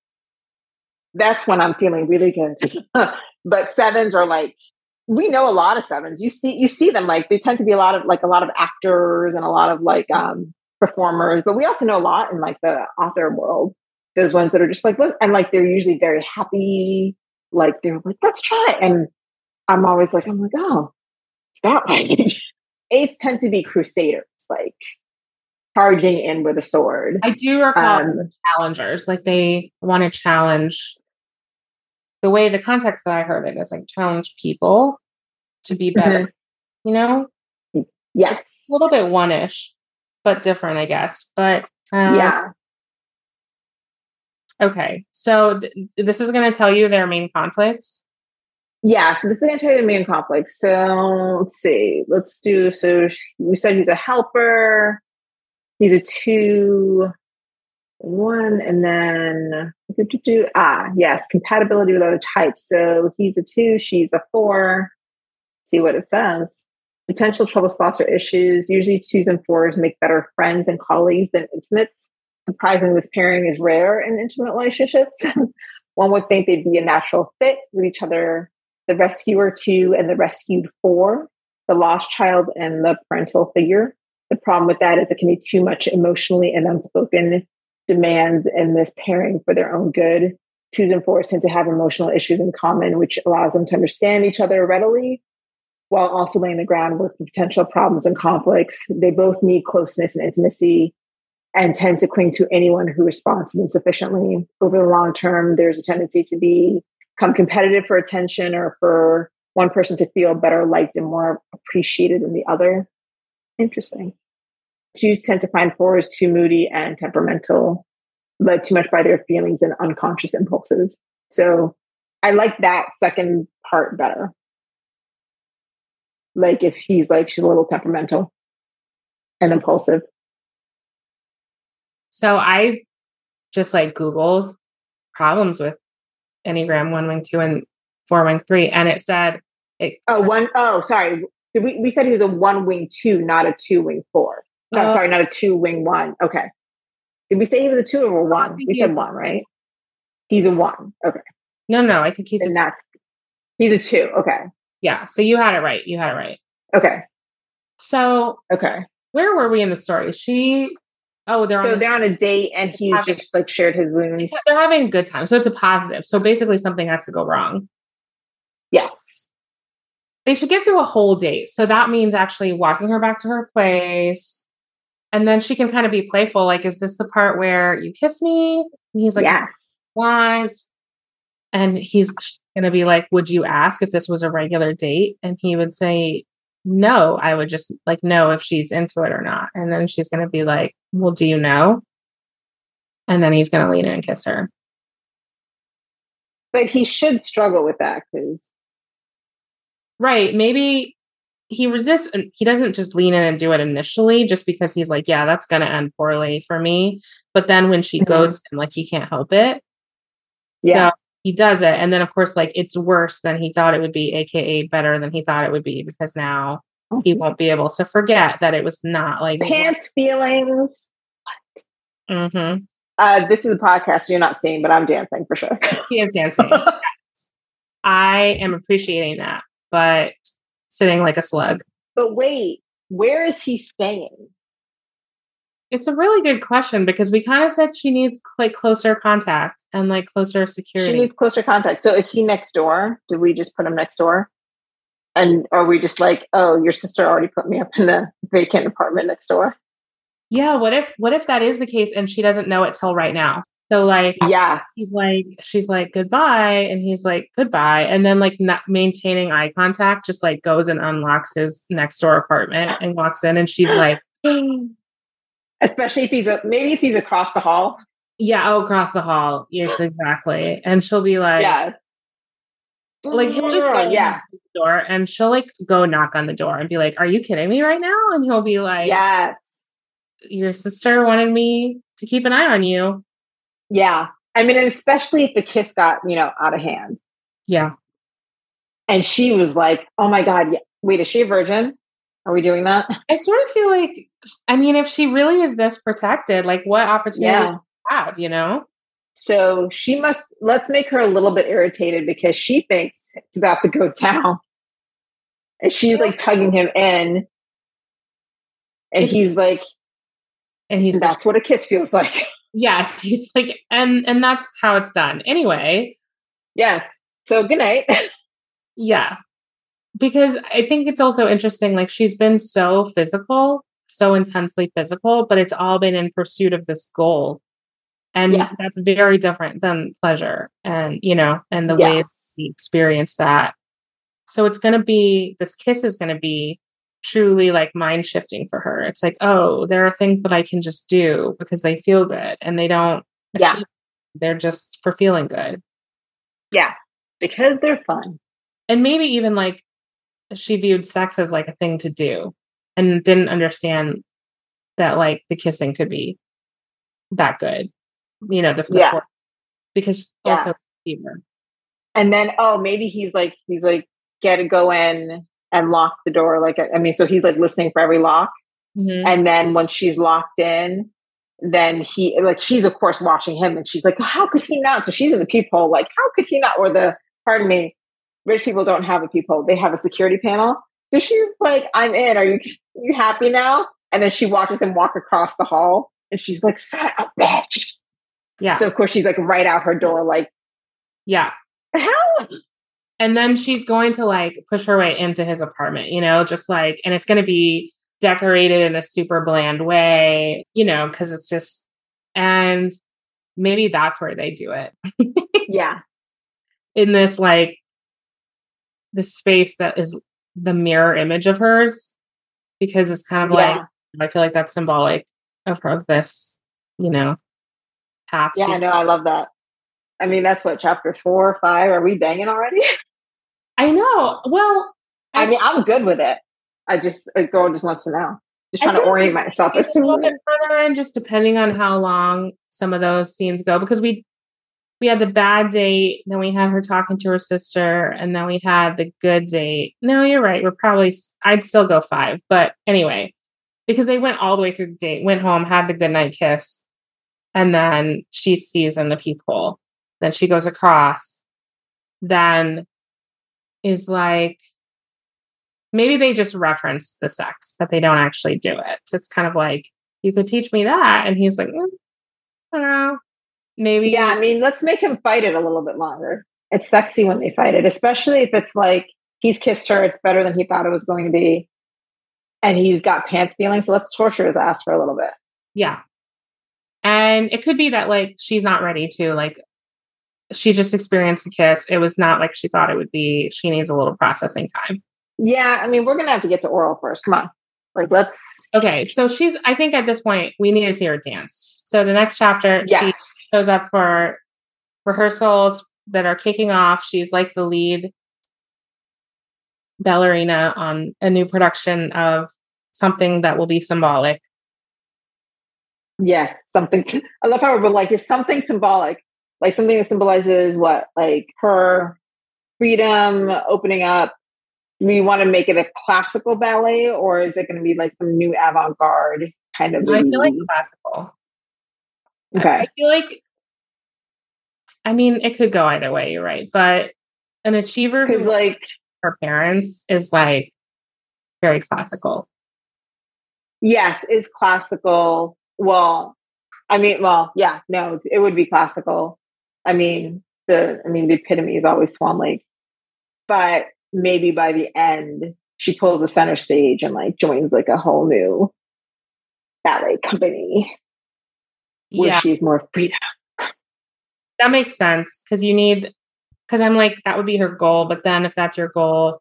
That's when I'm feeling really good. But sevens are like, we know a lot of sevens. You see, you see them like they tend to be a lot of like a lot of actors and a lot of like um, performers. But we also know a lot in like the author world. Those ones that are just like, and like they're usually very happy. Like they're like, let's try it. And I'm always like, I'm like, oh, it's that way. Eights tend to be crusaders, like charging in with a sword. I do recall um, challengers, like they want to challenge. The way the context that I heard it is like challenge people to be better, mm-hmm. you know? Yes. It's a little bit one-ish, but different, I guess. But um, yeah. Okay. So th- this is going to tell you their main conflicts. Yeah. So this is going to tell you the main conflicts. So let's see. Let's do, so we said he's a helper. He's a two. one, and then ah, yes, compatibility with other types. So he's a two, she's a four. See what it says. Potential trouble spots or issues. Usually twos and fours make better friends and colleagues than intimates. Surprisingly, this pairing is rare in intimate relationships. One would think they'd be a natural fit with each other. The rescuer two and the rescued four, the lost child and the parental figure. The problem with that is it can be too much emotionally and unspoken demands in this pairing for their own good. Twos and fours tend to have emotional issues in common, which allows them to understand each other readily, while also laying the groundwork for potential problems and conflicts. They both need closeness and intimacy and tend to cling to anyone who responds to them sufficiently. Over the long term, there's a tendency to be, become competitive for attention or for one person to feel better liked and more appreciated than the other. Interesting. Twos tend to find fours too moody and temperamental, led too much by their feelings and unconscious impulses. So I like that second part better. Like if he's like, she's a little temperamental and impulsive. So I just like Googled problems with Enneagram one wing two and four wing three. And it said, it, oh, one, oh, sorry. We, we said he was a one wing two, not a two wing four. No, uh, sorry, not a two wing one. Okay. Did we say he was a two or a one? We said one, right? He's a one. Okay. No, no, I think he's and a that's, he's a two. Okay. Yeah. So you had it right. You had it right. Okay. So, okay. Where were we in the story? She, oh, they're on, so the, they're on a date and he's having, just like shared his wounds. They're having a good time. So it's a positive. So basically something has to go wrong. Yes. They should get through a whole date. So that means actually walking her back to her place. And then she can kind of be playful. Like, is this the part where you kiss me? And he's like, yes. What? And he's going to be like, would you ask if this was a regular date? And he would say, no, I would just like know if she's into it or not. And then she's going to be like, well, do you know? And then he's going to lean in and kiss her. But he should struggle with that because. Right. Maybe he resists. And he doesn't just lean in and do it initially just because he's like, yeah, that's going to end poorly for me. But then when she mm-hmm. goes and like, he can't help it. Yeah. So he does it. And then of course, like it's worse than he thought it would be, A K A better than he thought it would be, because now mm-hmm. he won't be able to forget that it was not like pants feelings. Mm-hmm. Uh, this is a podcast, so you're not seeing, but I'm dancing for sure. He is dancing. I am appreciating that, but sitting like a slug. But wait, where is he staying? It's a really good question because we kind of said she needs like closer contact and like closer security. She needs closer contact. So is he next door? Did we just put him next door? And are we just like, oh, your sister already put me up in the vacant apartment next door? Yeah. What if, what if that is the case and she doesn't know it till right now? So like, yes, he's like, she's like, goodbye. And he's like, goodbye. And then like not maintaining eye contact, just like goes and unlocks his next door apartment and walks in and she's like, especially if he's a, maybe if he's across the hall. Yeah. Oh, across the hall. Yes, exactly. And she'll be like, yeah. Like he'll just go yeah. to the door and she'll like go knock on the door and be like, are you kidding me right now? And he'll be like, yes, your sister wanted me to keep an eye on you. Yeah. I mean, and especially if the kiss got, you know, out of hand. Yeah. And she was like, oh my God, yeah. Wait, is she a virgin? Are we doing that? I sort of feel like, I mean, if she really is this protected, like what opportunity yeah. do you have, you know? So she must, let's make her a little bit irritated because she thinks it's about to go down. And she's like tugging him in. And he's like, and he's, that's what a kiss feels like. Yes. He's like, and, and that's how it's done. Anyway. Yes. So good night. Yeah. Because I think it's also interesting. Like she's been so physical, so intensely physical, but it's all been in pursuit of this goal. And yeah. that's very different than pleasure and, you know, and the yes. ways we experience that. So it's going to be, this kiss is going to be truly like mind shifting for her. It's like, oh, there are things that I can just do because they feel good and they don't, yeah, achieve, they're just for feeling good. Yeah. Because they're fun. And maybe even like she viewed sex as like a thing to do and didn't understand that like the kissing could be that good. you know, the, the yeah. fourth, because Yeah. also fever. And then, oh, maybe he's like, he's like, get to go in and lock the door. Like, I mean, so he's like listening for every lock. Mm-hmm. And then when she's locked in, then he, like, she's of course watching him and she's like, how could he not? So she's in the peephole, like, how could he not? Or the, pardon me, rich people don't have a peephole. They have a security panel. So she's like, I'm in. Are you, you happy now? And then she watches him walk across the hall and she's like, son of a bitch. Yeah. So of course she's like right out her door, like, yeah. the hell? And then she's going to like push her way into his apartment, you know, just like, and it's going to be decorated in a super bland way, you know, because it's just, and maybe that's where they do it. Yeah. In this, like, this space that is the mirror image of hers, because it's kind of Yeah. like, I feel like that's symbolic of her, of this, you know, path. Yeah, I she's- know. I love that. I mean, that's what, chapter four or five? Are we banging already? I know. Well, I mean, I'm good with it. I just, a girl just wants to know. Just I trying to think orient myself as a little to bit further in, just depending on how long some of those scenes go, because we we had the bad date, then we had her talking to her sister, and then we had the good date. No, you're right. We're probably, I'd still go five, but anyway, because they went all the way through the date, went home, had the goodnight kiss, and then she sees in the peephole. Then she goes across, then is like, maybe they just reference the sex, but they don't actually do it. So it's kind of like, you could teach me that. And he's like, mm, I don't know. Maybe. yeah, I mean, let's make him fight it a little bit longer. It's sexy when they fight it, especially if it's like he's kissed her, it's better than he thought it was going to be, and he's got pants feelings. So let's torture his ass for a little bit. Yeah. And it could be that like she's not ready to, like, she just experienced the kiss. It was not like she thought it would be. She needs a little processing time. Yeah, I mean, we're gonna have to get to oral first. Come on, like let's. Okay, so she's. I think at this point we need to see her dance. So the next chapter, Yes. she shows up for rehearsals that are kicking off. She's like the lead ballerina on a new production of something that will be symbolic. Yes, something. I love how we're like, it's something symbolic, like something that symbolizes what, like her freedom, opening up. Do we want to make it a classical ballet, or is it going to be like some new avant-garde kind of? No, I feel like classical. Okay. I, I feel like, I mean, it could go either way. You're right, but an achiever Because who like her parents is like very classical. yes, is classical. Well, I mean, well, yeah, no, it would be classical. I mean, the I mean, the epitome is always Swan Lake, but maybe by the end, she pulls the center stage and like joins like a whole new ballet company where Yeah, she's more freedom. that makes sense because you need, because I'm like, that would be her goal. But then if that's your goal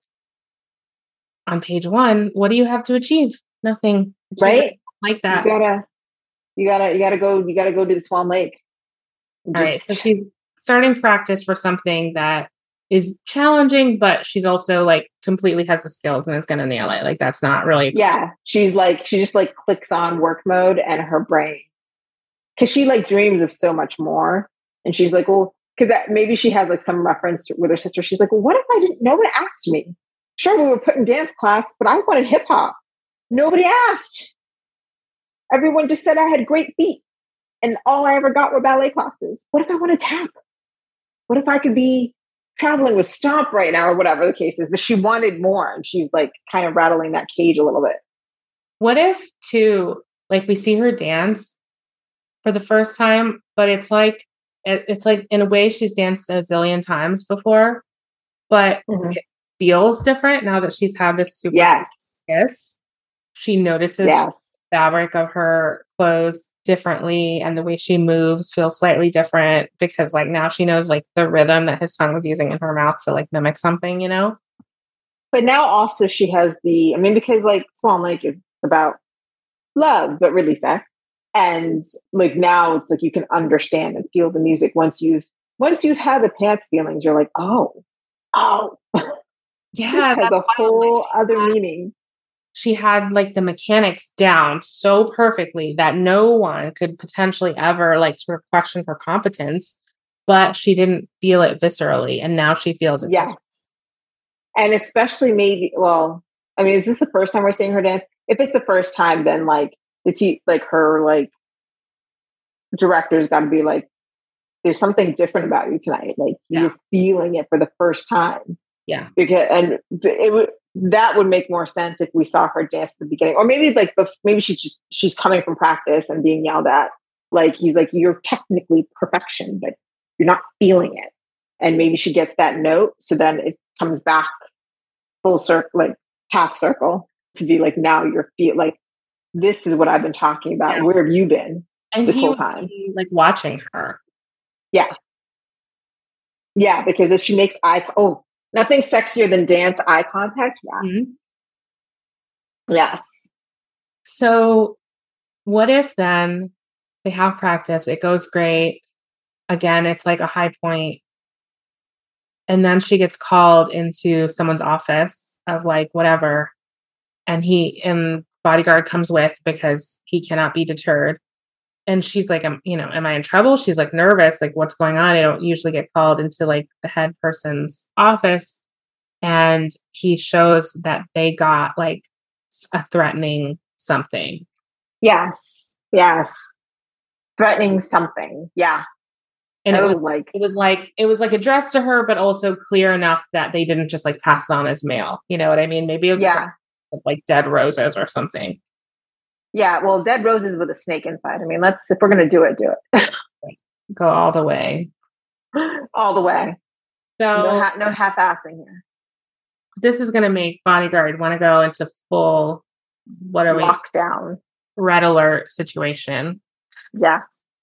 on page one, what do you have to achieve? Nothing. Achieve Right? like that. You gotta, you gotta, you gotta go, you gotta go to the Swan Lake. All right. So she's starting practice for something that is challenging, but she's also like completely has the skills and is going to nail it. Like that's not really. Yeah. She's like, she just like clicks on work mode and her brain. Cause she like dreams of so much more. And she's like, well, cause that maybe she has like some reference with her sister. She's like, well, what if I didn't, no one asked me? Sure. We were put in dance class, but I wanted hip hop. Nobody asked. Everyone just said I had great feet. And all I ever got were ballet classes. What if I want to tap? What if I could be traveling with Stomp right now or whatever the case is? But she wanted more. And she's like kind of rattling that cage a little bit. What if too, like we see her dance for the first time, but it's like, it, it's like in a way she's danced a zillion times before, but Mm-hmm. it feels different now that she's had this super Yes. kiss. She notices Yes. the fabric of her clothes differently and the way she moves feels slightly different because like now she knows like the rhythm that his tongue was using in her mouth to like mimic something, you know? But now also she has the, I mean, because like Swan Lake is about love, but really sex. And like now it's like you can understand and feel the music once you've, once you've had the pants feelings, you're like, oh, oh, Yeah. this has that's a wild. whole Like, other meaning. she had like the mechanics down so perfectly that no one could potentially ever like sort of question her competence, but she didn't feel it viscerally. And now she feels it. Yes. Viscerally. And especially maybe, well, I mean, is this the first time we're seeing her dance? If it's the first time, then like the t- like her like director's got to be like, there's something different about you tonight. Like yeah. You're feeling it for the first time. Yeah. Because and it would that would make more sense if we saw her dance at the beginning, or maybe like maybe she just she's coming from practice and being yelled at. Like he's like, you're technically perfection, but you're not feeling it. And maybe she gets that note, so then it comes back full circle, like half circle, to be like, now you're feel like this is what I've been talking about. Yeah. Where have you been and this whole time? Be, like watching her. Yeah. Yeah, because if she makes eye oh, nothing sexier than dance eye contact. Yeah. Mm-hmm. Yes. So what if then they have practice, it goes great. Again, it's like a high point. And then she gets called into someone's office of like whatever. And he and bodyguard comes with because he cannot be deterred. And she's like, am, you know, am I in trouble? She's like nervous. Like, what's going on? I don't usually get called into like the head person's office. And he shows that they got like a threatening something. Yes. Yes. Threatening something. Yeah. And it was like, it was like, it was like addressed to her, but also clear enough that they didn't just like pass it on as mail. You know what I mean? Maybe it was yeah. like, like dead roses or something. Yeah. Well, dead roses with a snake inside. I mean, let's, if we're going to do it, do it. Go all the way. All the way. So no, ha- no half-assing here. This is going to make bodyguard want to go into full, what are we? Lockdown. Red alert situation. Yes.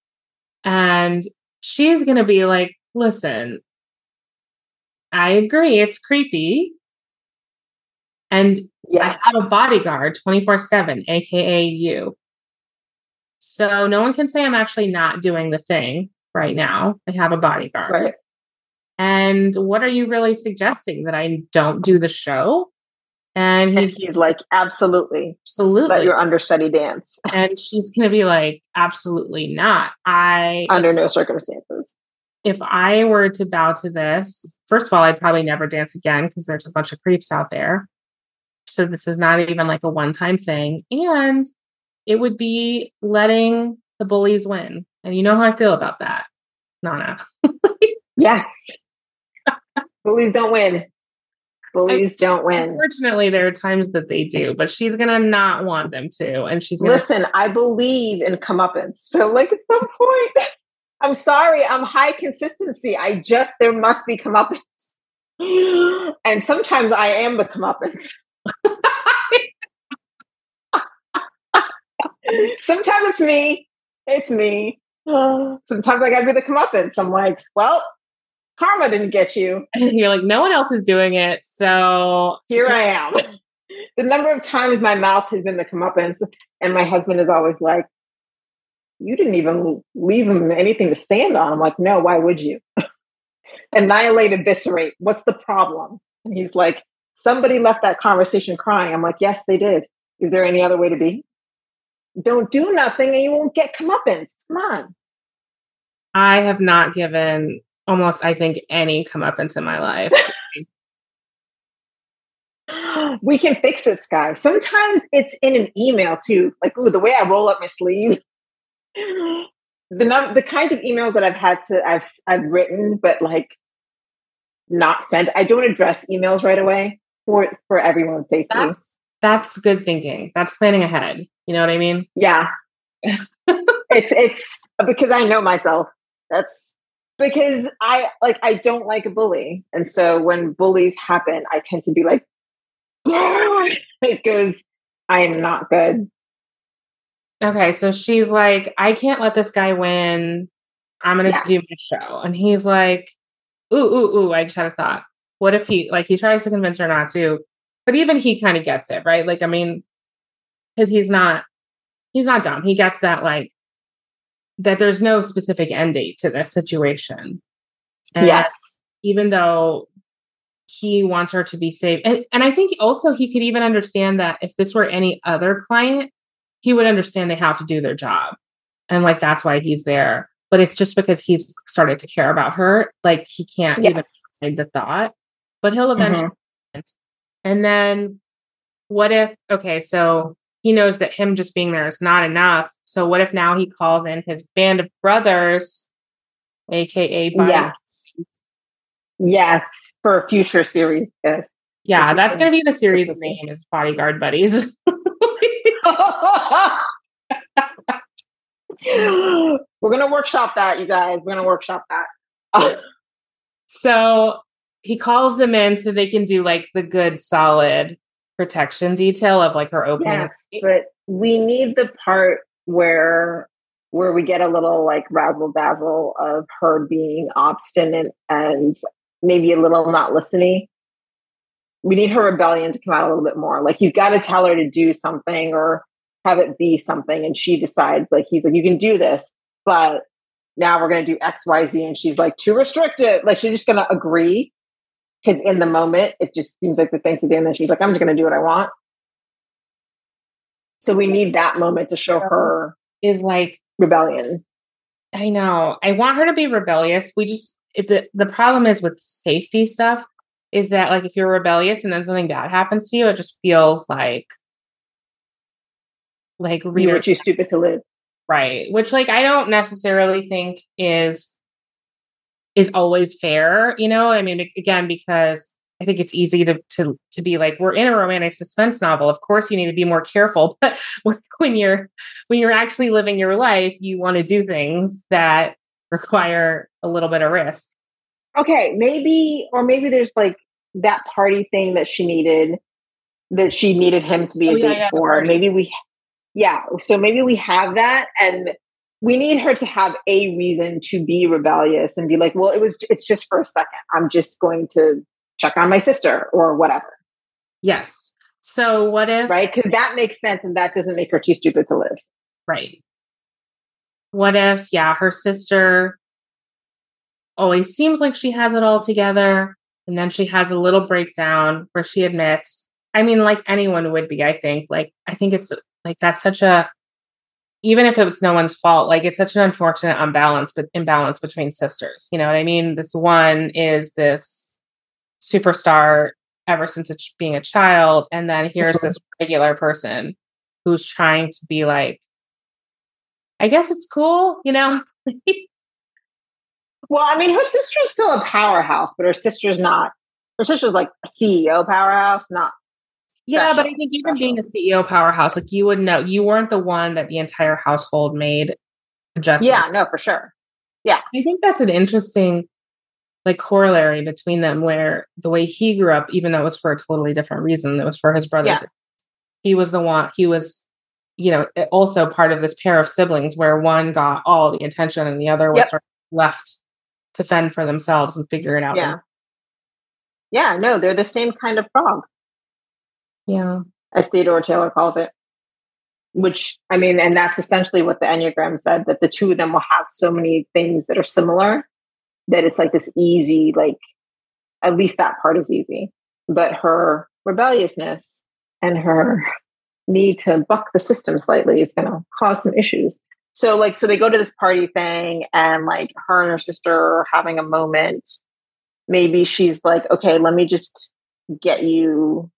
And she's going to be like, listen, I agree. It's creepy. And yes. I have a bodyguard twenty-four seven, A K A you. So no one can say I'm actually not doing the thing right now. I have a bodyguard. Right. And what are you really suggesting? That I don't do the show? And he's, and he's like, absolutely. Absolutely. Let your understudy dance. And she's going to be like, absolutely not. I Under no circumstances. If I were to bow to this, first of all, I'd probably never dance again because there's a bunch of creeps out there. So this is not even like a one-time thing. And it would be letting the bullies win. And you know how I feel about that, Nana. Yes. Bullies don't win. Bullies I, don't win. Unfortunately, there are times that they do, but she's going to not want them to. And she's going to listen, I believe in comeuppance. So like at some point, I'm sorry, I'm high consistency. I just, there must be comeuppance. And sometimes I am the comeuppance. Sometimes it's me. It's me. Sometimes I gotta be the comeuppance. I'm like, well, karma didn't get you. And you're like, no one else is doing it. So here I am. The number of times my mouth has been the comeuppance, and my husband is always like, you didn't even leave him anything to stand on. I'm like, no, why would you? Annihilate, eviscerate. What's the problem? And he's like, somebody left that conversation crying. I'm like, yes, they did. Is there any other way to be? Don't do nothing and you won't get comeuppance. Come on. I have not given almost, I think, any comeuppance in my life. We can fix it, Sky. Sometimes it's in an email too. Like, ooh, the way I roll up my sleeves. The num- the kinds of emails that I've had to, I've I've written, but like not sent. I don't address emails right away for for everyone's safety. That's that's good thinking. That's planning ahead. You know what I mean? Yeah. it's it's because I know myself. That's because I like I don't like a bully, and so when bullies happen, I tend to be like, it goes. I am not good. Okay, so she's like, I can't let this guy win. I'm going to yes. do my show. And he's like, ooh, ooh, ooh, I just had a thought. What if he, like, he tries to convince her not to, but even he kind of gets it, right? Like, I mean, because he's not, he's not dumb. He gets that, like, that there's no specific end date to this situation. And yes. even though he wants her to be safe. And, and I think also he could even understand that if this were any other client, he would understand they have to do their job. And like, that's why he's there. But it's just because he's started to care about her. Like he can't Yes. even find the thought, but he'll eventually. Mhm. And then what if, okay, so he knows that him just being there is not enough. So what if now he calls in his band of brothers, A K A body. Yes. Yes. For a future series. Yes. Yeah, that's going to be the series name is Bodyguard Buddies. We're going to workshop that, you guys. We're going to workshop that. So he calls them in so they can do like the good, solid protection detail of like her opening. Yes, but we need the part where where we get a little like razzle dazzle of her being obstinate and maybe a little not listening. We need her rebellion to come out a little bit more. Like he's got to tell her to do something or have it be something. And she decides like, he's like, you can do this, but now we're going to do X, Y, Z. And she's like, too restrictive. Like she's just going to agree. Because in the moment, it just seems like the thing to do. And then she's like, I'm just going to do what I want. So we need that moment to show her is like rebellion. I know. I want her to be rebellious. We just, it, the, the problem is with safety stuff is that like, if you're rebellious and then something bad happens to you, it just feels like, like You were too stupid to live. Right. Which like, I don't necessarily think is, is always fair. You know, I mean, again, because I think it's easy to, to, to be like, we're in a romantic suspense novel. Of course you need to be more careful, but when you're, when you're actually living your life, you want to do things that require a little bit of risk. Okay. Maybe, or maybe there's like that party thing that she needed, that she needed him to be a Oh, yeah, date yeah, for. Maybe we, yeah. So maybe we have that and we need her to have a reason to be rebellious and be like, well, it was, it's just for a second. I'm just going to check on my sister or whatever. Yes. So what if, right? Because that makes sense. And that doesn't make her too stupid to live. right. What if, yeah, her sister always seems like she has it all together. And then she has a little breakdown where she admits, I mean, like anyone would be, I think, like, I think it's like, that's such a, even if it was no one's fault, like it's such an unfortunate imbalance, but imbalance between sisters. You know what I mean? This one is this superstar ever since it's being a child. And then here's this regular person who's trying to be like, I guess it's cool, you know? Well, I mean, her sister's still a powerhouse, but her sister's not, her sister's like a C E O powerhouse, not Yeah, special, but I think even special. being a C E O powerhouse, like you would know, you weren't the one that the entire household made adjustments. Yeah, no, for sure. Yeah. I think that's an interesting like corollary between them where the way he grew up, even though it was for a totally different reason, it was for his brothers. Yeah. He was the one, he was, you know, also part of this pair of siblings where one got all the attention and the other was Yep. sort of left to fend for themselves and figure it out. Yeah. themselves. Yeah, no, they're the same kind of frog, Yeah. as Theodore Taylor calls it. Which, I mean, and that's essentially what the Enneagram said, that the two of them will have so many things that are similar that it's like this easy, like, at least that part is easy. But her rebelliousness and her need to buck the system slightly is going to cause some issues. So, like, so they go to this party thing and like her and her sister are having a moment. Maybe she's like, okay, let me just get you,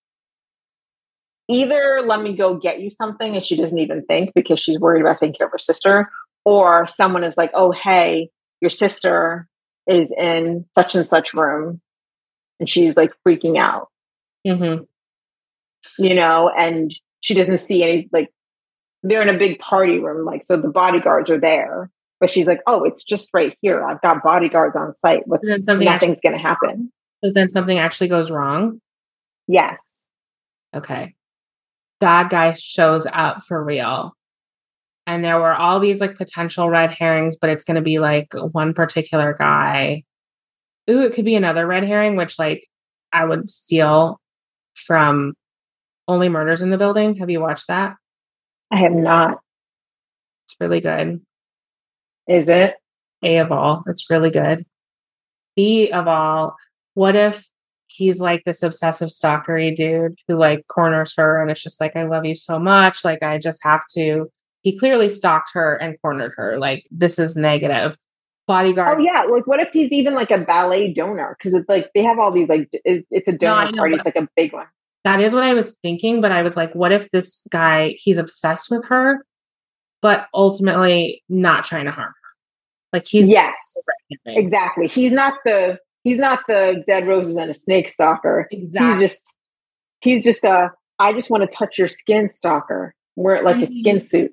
either let me go get you something and she doesn't even think because she's worried about taking care of her sister, or someone is like, oh, hey, your sister is in such and such room and she's like freaking out, Mm-hmm. you know, and she doesn't see any, like, they're in a big party room, like, so the bodyguards are there, but she's like, oh, it's just right here. I've got bodyguards on site. What, And then something nothing's going to happen. So then something actually goes wrong. Yes. Okay. Bad guy shows up for real. And there were all these like potential red herrings, but it's going to be like one particular guy. Ooh, it could be another red herring, which like I would steal from Only Murders in the Building. Have you watched that? I have not. It's really good. Is it? A of all, it's really good. B of all, what if he's like this obsessive stalkery dude who like corners her and it's just like, I love you so much. Like, I just have to. He clearly stalked her and cornered her. Like, this is negative. Bodyguard. Oh yeah, like what if he's even like a ballet donor? Because it's like they have all these like it, it's a donor No, know, party. It's like a big one. That is what I was thinking, but I was like, what if this guy, he's obsessed with her, but ultimately not trying to harm her? Like he's yes, exactly. He's not the he's not the dead roses and a snake stalker. Exactly. He's just he's just a I just want to touch your skin stalker. Wear it like mm-hmm. a skin suit.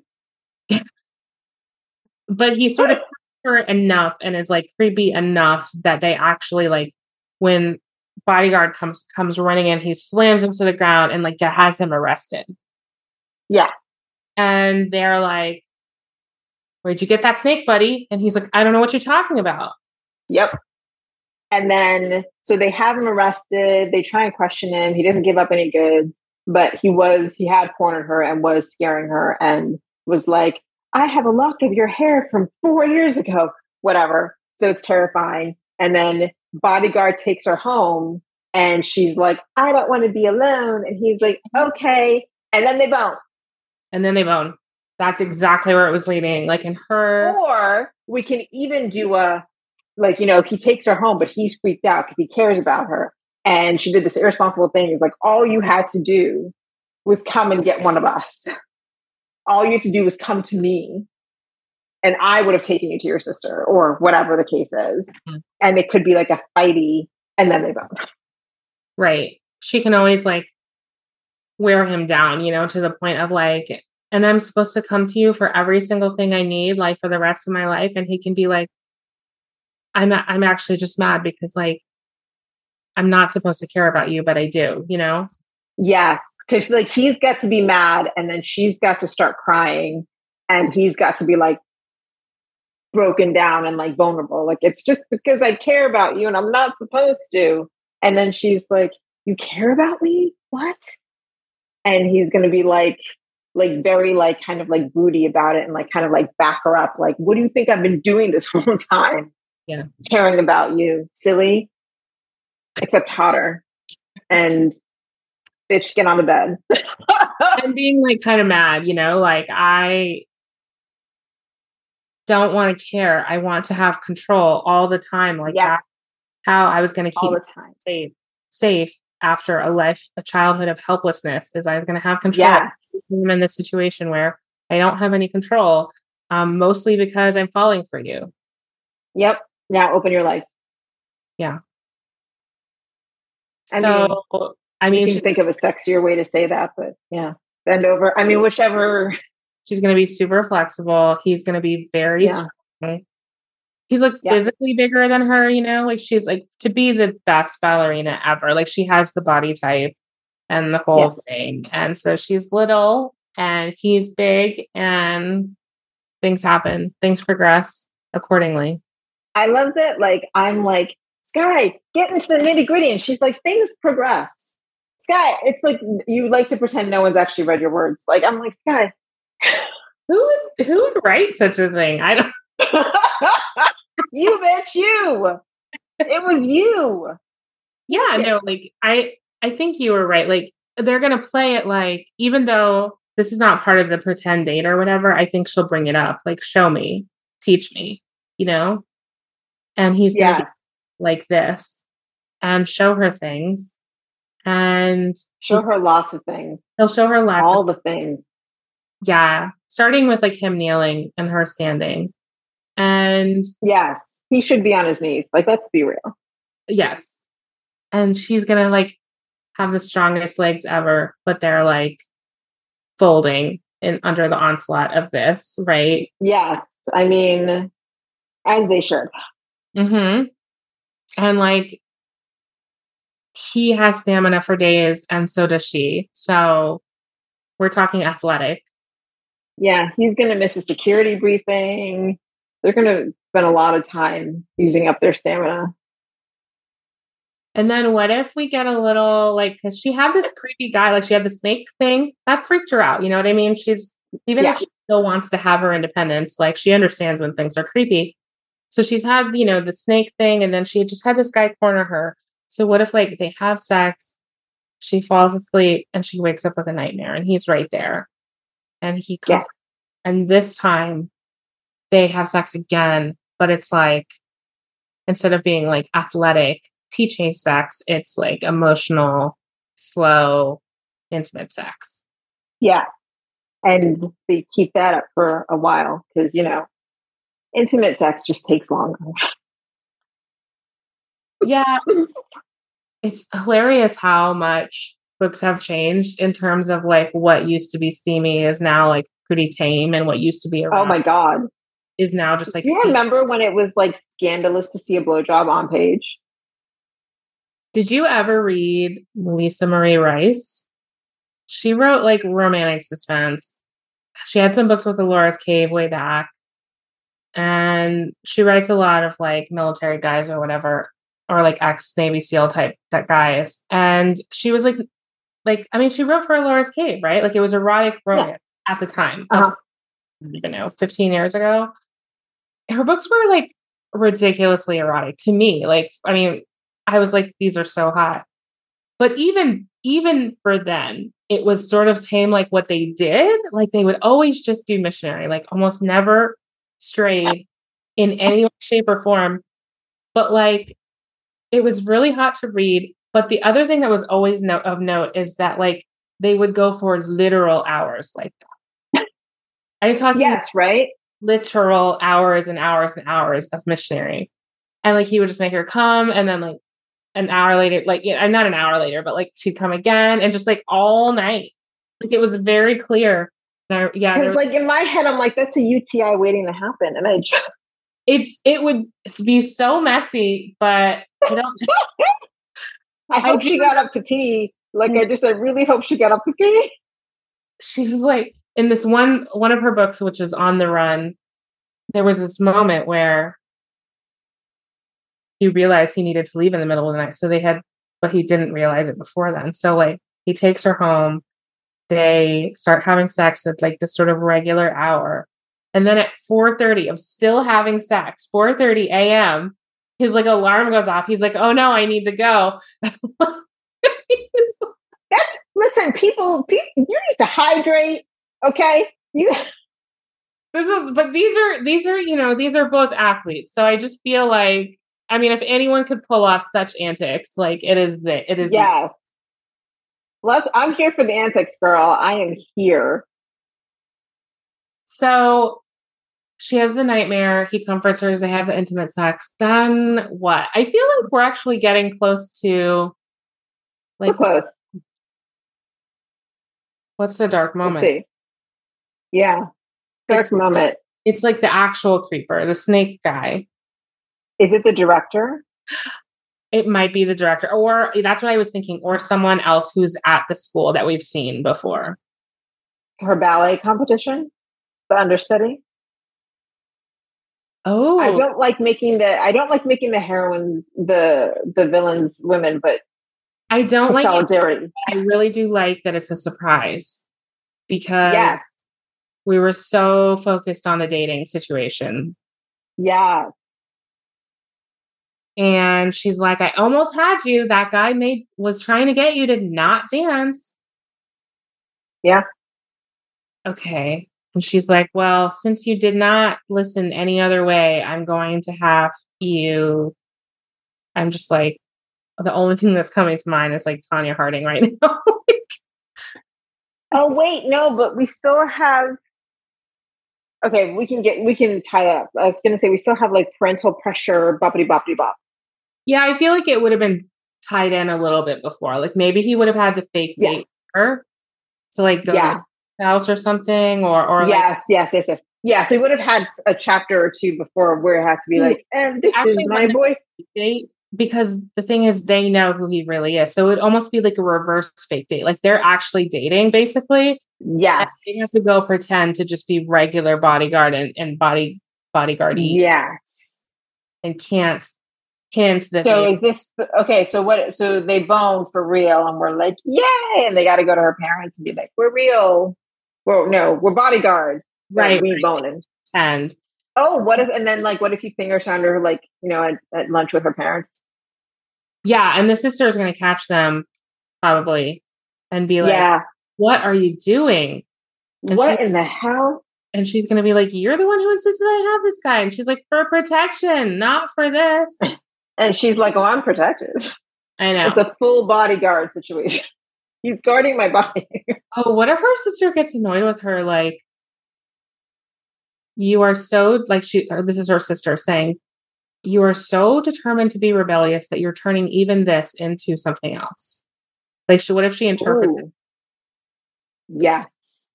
But he sort of her enough and is like creepy enough that they actually like when bodyguard comes comes running in, he slams him to the ground and like has him arrested. Yeah. And they're like, where'd you get that snake, buddy? And he's like, I don't know what you're talking about. Yep. And then so they have him arrested. They try and question him. He doesn't give up any goods, but he was he had cornered her and was scaring her and was like, I have a lock of your hair from four years ago, whatever. So it's terrifying. And then bodyguard takes her home and she's like, I don't want to be alone. And he's like, okay. And then they bone. And then they bone. That's exactly where it was leading. Like in her. Or we can even do a, like, you know, he takes her home, but he's freaked out because he cares about her. And she did this irresponsible thing. Is like, all you had to do was come and get one of us. All you had to do was come to me and I would have taken you to your sister or whatever the case is. Mm-hmm. And it could be like a fighty and then they both. Right. She can always like wear him down, you know, to the point of like, and I'm supposed to come to you for every single thing I need, like for the rest of my life. And he can be like, I'm, a- I'm actually just mad because like, I'm not supposed to care about you, but I do, you know? Yes. Cause like he's got to be mad and then she's got to start crying and he's got to be like broken down and like vulnerable. Like, it's just because I care about you and I'm not supposed to. And then she's like, you care about me? What? And he's going to be like, like very like kind of like broody about it and like kind of like back her up. Like, what do you think I've been doing this whole time? Yeah. Caring about you, silly, except hotter. And bitch, get on the bed. And being like kind of mad, you know, like I don't want to care. I want to have control all the time. Like yeah. that's how I was going to keep all the time safe, safe after a life, a childhood of helplessness is I was going to have control. Yes. I'm in this situation where I don't have any control, um, mostly because I'm falling for you. Yep. Now open your legs. Yeah. I so, mean, I mean, you can think of a sexier way to say that, but yeah, bend over. I mean, whichever. She's going to be super flexible. He's going to be very yeah. strong. He's like yeah. physically bigger than her, you know, like she's like to be the best ballerina ever. Like she has the body type and the whole yes. thing. And so she's little and he's big and things happen. Things progress accordingly. I love that. Like, I'm like, Sky, get into the nitty gritty. And she's like, things progress. Sky, it's like, you like to pretend no one's actually read your words. Like, I'm like, Sky. Who would, who would write such a thing? I don't. You bitch, you. It was you. Yeah, no, like, I, I think you were right. Like, they're going to play it like, even though this is not part of the pretend date or whatever, I think she'll bring it up. Like, show me, teach me, you know? And he's going to yes. be like this and show her things and show her lots of things. He'll show her lots all of the things. Yeah. Starting with like him kneeling and her standing. And yes, he should be on his knees. Like, let's be real. Yes. And she's going to like have the strongest legs ever, but they're like folding in under the onslaught of this, right? Yes. I mean, as they should. Mm-hmm. And like, he has stamina for days and so does she. So we're talking athletic. Yeah. He's going to miss a security briefing. They're going to spend a lot of time using up their stamina. And then what if we get a little like, cause she had this creepy guy, like she had the snake thing that freaked her out. You know what I mean? She's even yeah. if she still wants to have her independence, like she understands when things are creepy. So she's had, you know, the snake thing. And then she had just had this guy corner her. So what if like they have sex, she falls asleep and she wakes up with a nightmare and he's right there. And he comes Yes. and this time they have sex again, but it's like instead of being like athletic, teaching sex, it's like emotional, slow, intimate sex. Yeah. And they keep that up for a while because, you know, intimate sex just takes longer. Yeah. It's hilarious how much books have changed in terms of like what used to be steamy is now like pretty tame, and what used to be around Oh my God. is now just like Do you steamy. remember when it was like scandalous to see a blowjob on page? Did you ever read Lisa Marie Rice? She wrote like romantic suspense. She had some books with Alora's Cave way back. And she writes a lot of like military guys or whatever, or like ex Navy SEAL type that guys. And she was like, like, I mean, she wrote for Alora's Cave, right? Like it was erotic romance yeah. at the time. Uh-huh. Of, I don't even know, fifteen years ago. Her books were like ridiculously erotic to me. Like, I mean, I was like, these are so hot. But even, even for them, it was sort of tame, like what they did. Like they would always just do missionary, like almost never strayed in any shape or form. But like, it was really hot to read. But the other thing that was always no- of note is that like they would go for literal hours like that. I'm talking yes, right? literal hours and hours and hours of missionary. And like he would just make her come and then like an hour later, like yeah, I'm not an hour later, but like she'd come again and just like all night. Like it was very clear. I, yeah, because like in my head, I'm like, that's a U T I waiting to happen, and I just it's it would be so messy, but I don't. I hope I she got up to pee. Like I just, I really hope she got up to pee. She was like in this one one of her books, which is On the Run. There was this moment where he realized he needed to leave in the middle of the night. So they had, but he didn't realize it before then. So like he takes her home. They start having sex at like this sort of regular hour. And then at four thirty of still having sex, four thirty a.m., his like alarm goes off. He's like, oh no, I need to go. That's, listen, people, people, you need to hydrate. Okay. You. This is, but these are, these are, you know, these are both athletes. So I just feel like, I mean, if anyone could pull off such antics, like it is the, it is. Yes. Let's, I'm here for the antics, girl. I am here. So she has the nightmare. He comforts her. They have the intimate sex. Then what? I feel like we're actually getting close to like, we're close. What's the dark moment? Let's see. Yeah. Dark it's, moment. It's like the actual creeper, the snake guy. Is it the director? It might be the director, or that's what I was thinking, or someone else who's at the school that we've seen before. Her ballet competition, the understudy. Oh, I don't like making the I don't like making the heroines the the villains women, but I don't like solidarity. It. I really do like that it's a surprise because yes. we were so focused on the dating situation. Yeah. And she's like, I almost had you. That guy made was trying to get you to not dance. Yeah. Okay. And she's like, well, since you did not listen any other way, I'm going to have you. I'm just like, the only thing that's coming to mind is like Tanya Harding right now. Oh, wait, no, but we still have. Okay, we can get, we can tie that up. I was going to say, we still have like parental pressure, boppity boppity bop. Yeah, I feel like it would have been tied in a little bit before. Like maybe he would have had to fake date yeah. her to like go yeah. to the house or something, or or yes, like, yes, yes, yes. Yeah, so we would have had a chapter or two before where it had to be like, and this is my boy. Date, because the thing is, they know who he really is. So it would almost be like a reverse fake date. Like they're actually dating, basically. Yes. They have to go pretend to just be regular bodyguard and, and body bodyguardy. Yes. And can't hint that. So they, is this okay? So what? So they bone for real, and we're like, yay! And they got to go to her parents and be like, we're real. Well, no, we're bodyguards. Right. We right. boning. And oh, what if? And then like, what if you finger sound her like, you know, at, at lunch with her parents? Yeah. And the sister is going to catch them probably and be like, yeah. what are you doing? And what she, in the hell? And she's going to be like, you're the one who insisted I have this guy. And she's like, for protection, not for this. And she's like, oh, I'm protected. I know. It's a full bodyguard situation. He's guarding my body. Oh, what if her sister gets annoyed with her? Like, you are so, like, she, or this is her sister saying, you are so determined to be rebellious that you're turning even this into something else. Like, she, what if she interprets Ooh. it? Yes.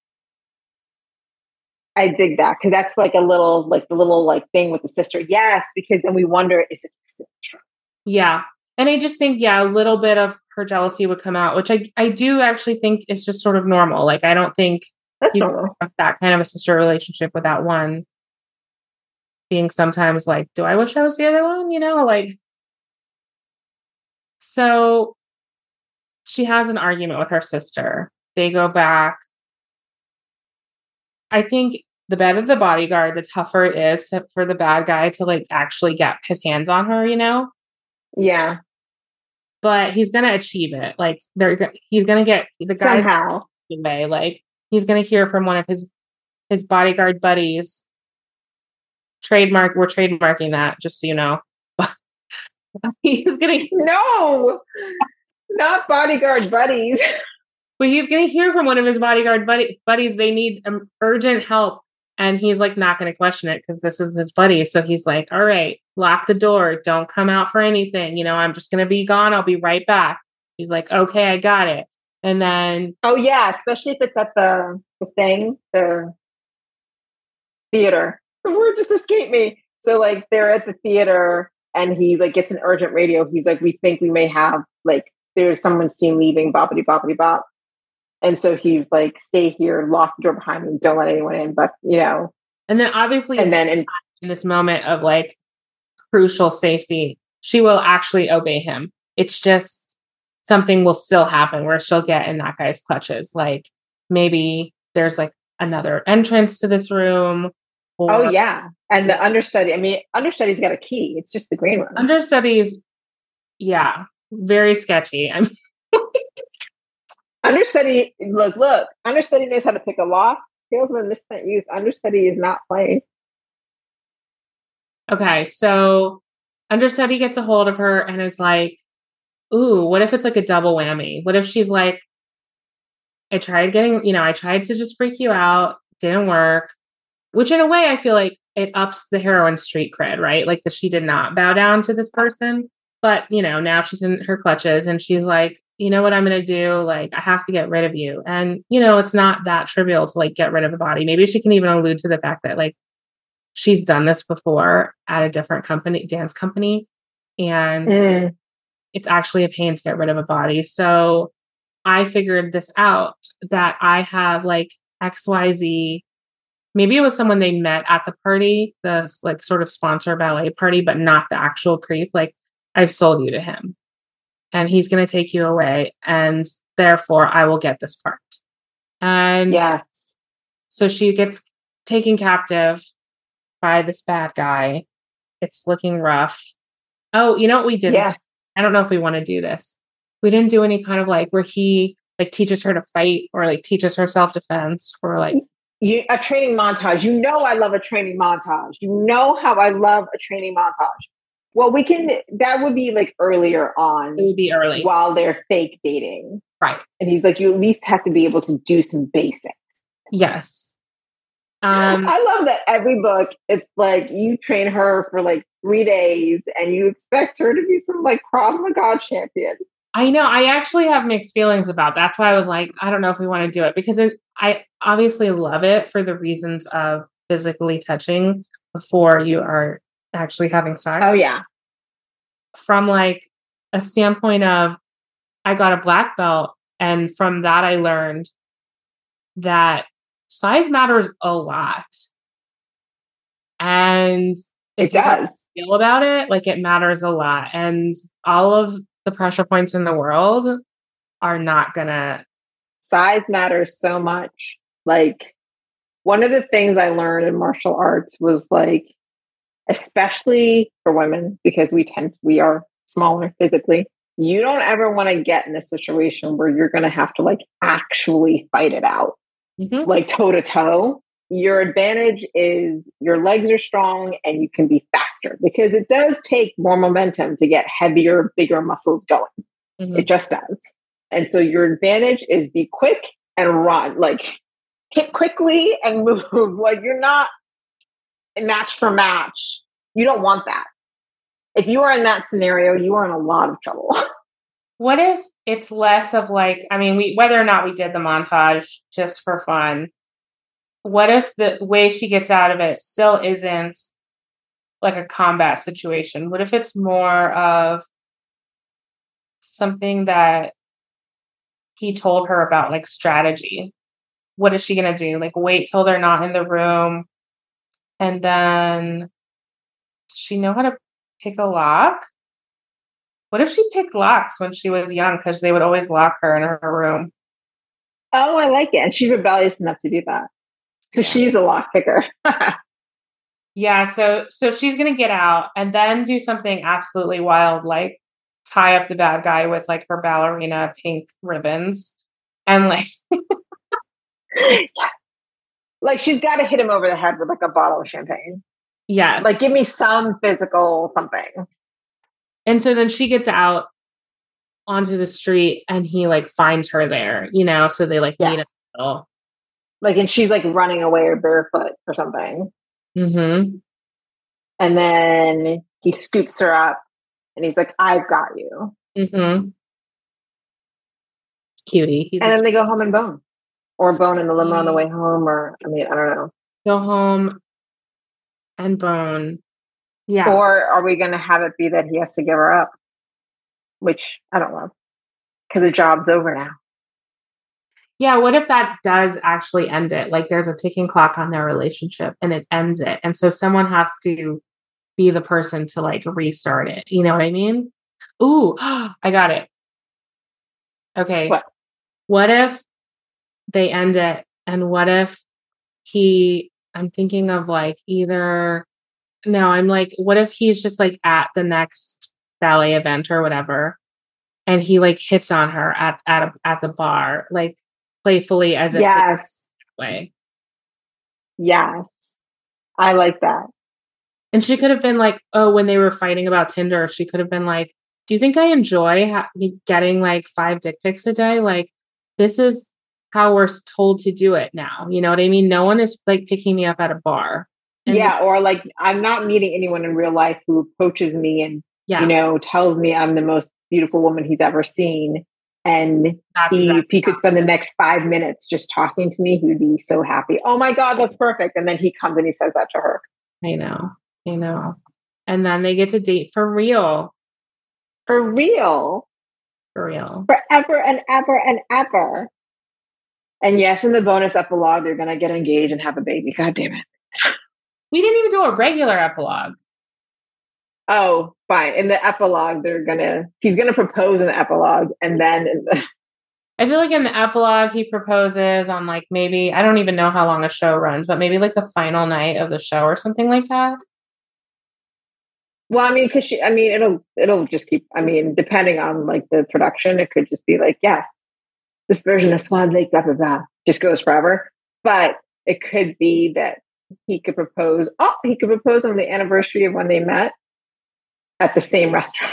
I dig that because that's like a little, like the little like thing with the sister. Yes, because then we wonder, is it the sister? Yeah. And I just think, yeah, a little bit of her jealousy would come out, which I, I do actually think is just sort of normal. Like, I don't think That's you normal. have that kind of a sister relationship without one being sometimes like, do I wish I was the other one? You know, like, so she has an argument with her sister. They go back. I think the better the bodyguard, the tougher it is to, for the bad guy to like actually get his hands on her, you know? Yeah. But he's going to achieve it. Like they're, he's going to get the guy somehow. Away. Like he's going to hear from one of his, his bodyguard buddies. Trademark. We're trademarking that just so you know. He's going to, no, not bodyguard buddies. But he's going to hear from one of his bodyguard buddy, buddies. They need um, urgent help. And he's like, not going to question it because this is his buddy. So he's like, all right, lock the door. Don't come out for anything. You know, I'm just going to be gone. I'll be right back. He's like, okay, I got it. And then. Oh, yeah. Especially if it's at the, the thing, the theater. The word just escaped me. So like they're at the theater and he like gets an urgent radio. He's like, we think we may have like, there's someone seen leaving, boppity boppity bop. And so he's like, stay here, lock the door behind me, don't let anyone in. But, you know. And then obviously, and then in, in this moment of like crucial safety, she will actually obey him. It's just something will still happen where she'll get in that guy's clutches. Like maybe there's like another entrance to this room. Or, oh, yeah. And the understudy, I mean, understudy's got a key. It's just the green one. Understudy's, yeah, very sketchy. I mean, Understudy, look, look, understudy knows how to pick a lock. Tales of a Misspent Youth. Understudy is not playing. Okay, so understudy gets a hold of her and is like, ooh, what if it's like a double whammy? What if she's like, I tried getting, you know, I tried to just freak you out, didn't work. Which in a way, I feel like it ups the heroine street cred, right? Like that she did not bow down to this person. But, you know, now she's in her clutches and she's like, you know what I'm going to do? Like, I have to get rid of you. And, you know, it's not that trivial to like get rid of a body. Maybe she can even allude to the fact that like she's done this before at a different company, dance company. And mm. it's actually a pain to get rid of a body. So I figured this out that I have like X Y Z. Maybe it was someone they met at the party, the like sort of sponsor ballet party, but not the actual creep. Like I've sold you to him. And he's going to take you away. And therefore, I will get this part. And yes. So she gets taken captive by this bad guy. It's looking rough. Oh, you know what we didn't? Yes. I don't know if we want to do this. We didn't do any kind of like where he like teaches her to fight or like teaches her self-defense or like. You, a training montage. You know I love a training montage. You know how I love a training montage. Well, we can, that would be like earlier on. It would be early. While they're fake dating. Right. And he's like, you at least have to be able to do some basics. Yes. Um, I love that every book, it's like you train her for like three days and you expect her to be some like Krav Maga champion. I know. I actually have mixed feelings about that. That's why I was like, I don't know if we want to do it because it, I obviously love it for the reasons of physically touching before you are actually having sex. Oh yeah. From like a standpoint of I got a black belt and from that I learned that size matters a lot. And if it does you feel about it, like it matters a lot. And all of the pressure points in the world are not gonna size matters so much. Like one of the things I learned in martial arts was like especially for women, because we tend, we are smaller physically. you don't ever want to get in a situation where you're going to have to like actually fight it out, Mm-hmm. like toe to toe. Your advantage is your legs are strong and you can be faster because it does take more momentum to get heavier, bigger muscles going. Mm-hmm. It just does. And so your advantage is be quick and run, like hit quickly and move. Like you're not match for match. You don't want that. If you are in that scenario, you are in a lot of trouble. What if it's less of like, I mean, we whether or not we did the montage just for fun, what if the way she gets out of it still isn't like a combat situation? What if it's more of something that he told her about, like strategy? What is she going to do? Like wait till they're not in the room and then does she know how to pick a lock? What if she picked locks when she was young because they would always lock her in her room? Oh, I like it. And she's rebellious enough to do that. So Yeah. she's a lock picker. Yeah, so so she's gonna get out and then do something absolutely wild, like tie up the bad guy with like her ballerina pink ribbons, and like Like she's got to hit him over the head with like a bottle of champagne. yes, Like give me some physical something. and so then she gets out onto the street and he like finds her there, you know, so they like Yeah. meet in the middle. Like, and she's like running away or barefoot or something. Mm-hmm. And then he scoops her up and he's like, I've got you. Mm-hmm. Cutie. He's And a then they go home and bone. Or bone in the limo on the way home. Or, I mean, I don't know. go home and bone. Yeah. Or are we going to have it be that he has to give her up? Which I don't love. Because the job's over now. Yeah, what if that does actually end it? Like there's a ticking clock on their relationship and it ends it. And so someone has to be the person to like restart it. You know what I mean? Ooh, I got it. Okay. What? What if they end it? And what if he, I'm thinking of like either, no, I'm like, what if he's just like at the next ballet event or whatever, and he like hits on her at, at, a, at the bar, like, playfully as if Yes. way. Yes. I like that. And she could have been like, oh, when they were fighting about Tinder, she could have been like, do you think I enjoy ha- getting like five dick pics a day? Like, this is how we're told to do it now. You know what I mean? No one is like picking me up at a bar. And yeah. Or like, I'm not meeting anyone in real life who approaches me and, yeah, you know, tells me I'm the most beautiful woman he's ever seen. And that's he, exactly if he could spend the next five minutes just talking to me, he would be so happy. Oh my God, that's perfect. And then he comes and he says that to her. I know. I know. And then they get to date for real. For real. For real. Forever and ever and ever. And yes, in the bonus epilogue, they're going to get engaged and have a baby. God damn it. We didn't even do a regular epilogue. Oh, fine. In the epilogue, they're going to, he's going to propose in the epilogue. And then in the, I feel like in the epilogue, he proposes on like maybe, I don't even know how long a show runs, but maybe like the final night of the show or something like that. well, I mean, cause she, I mean, it'll, it'll just keep, I mean, depending on like the production, it could just be like, yes, this version of Swan Lake, blah, blah, blah, just goes forever. But it could be that he could propose, oh, he could propose on the anniversary of when they met at the same restaurant.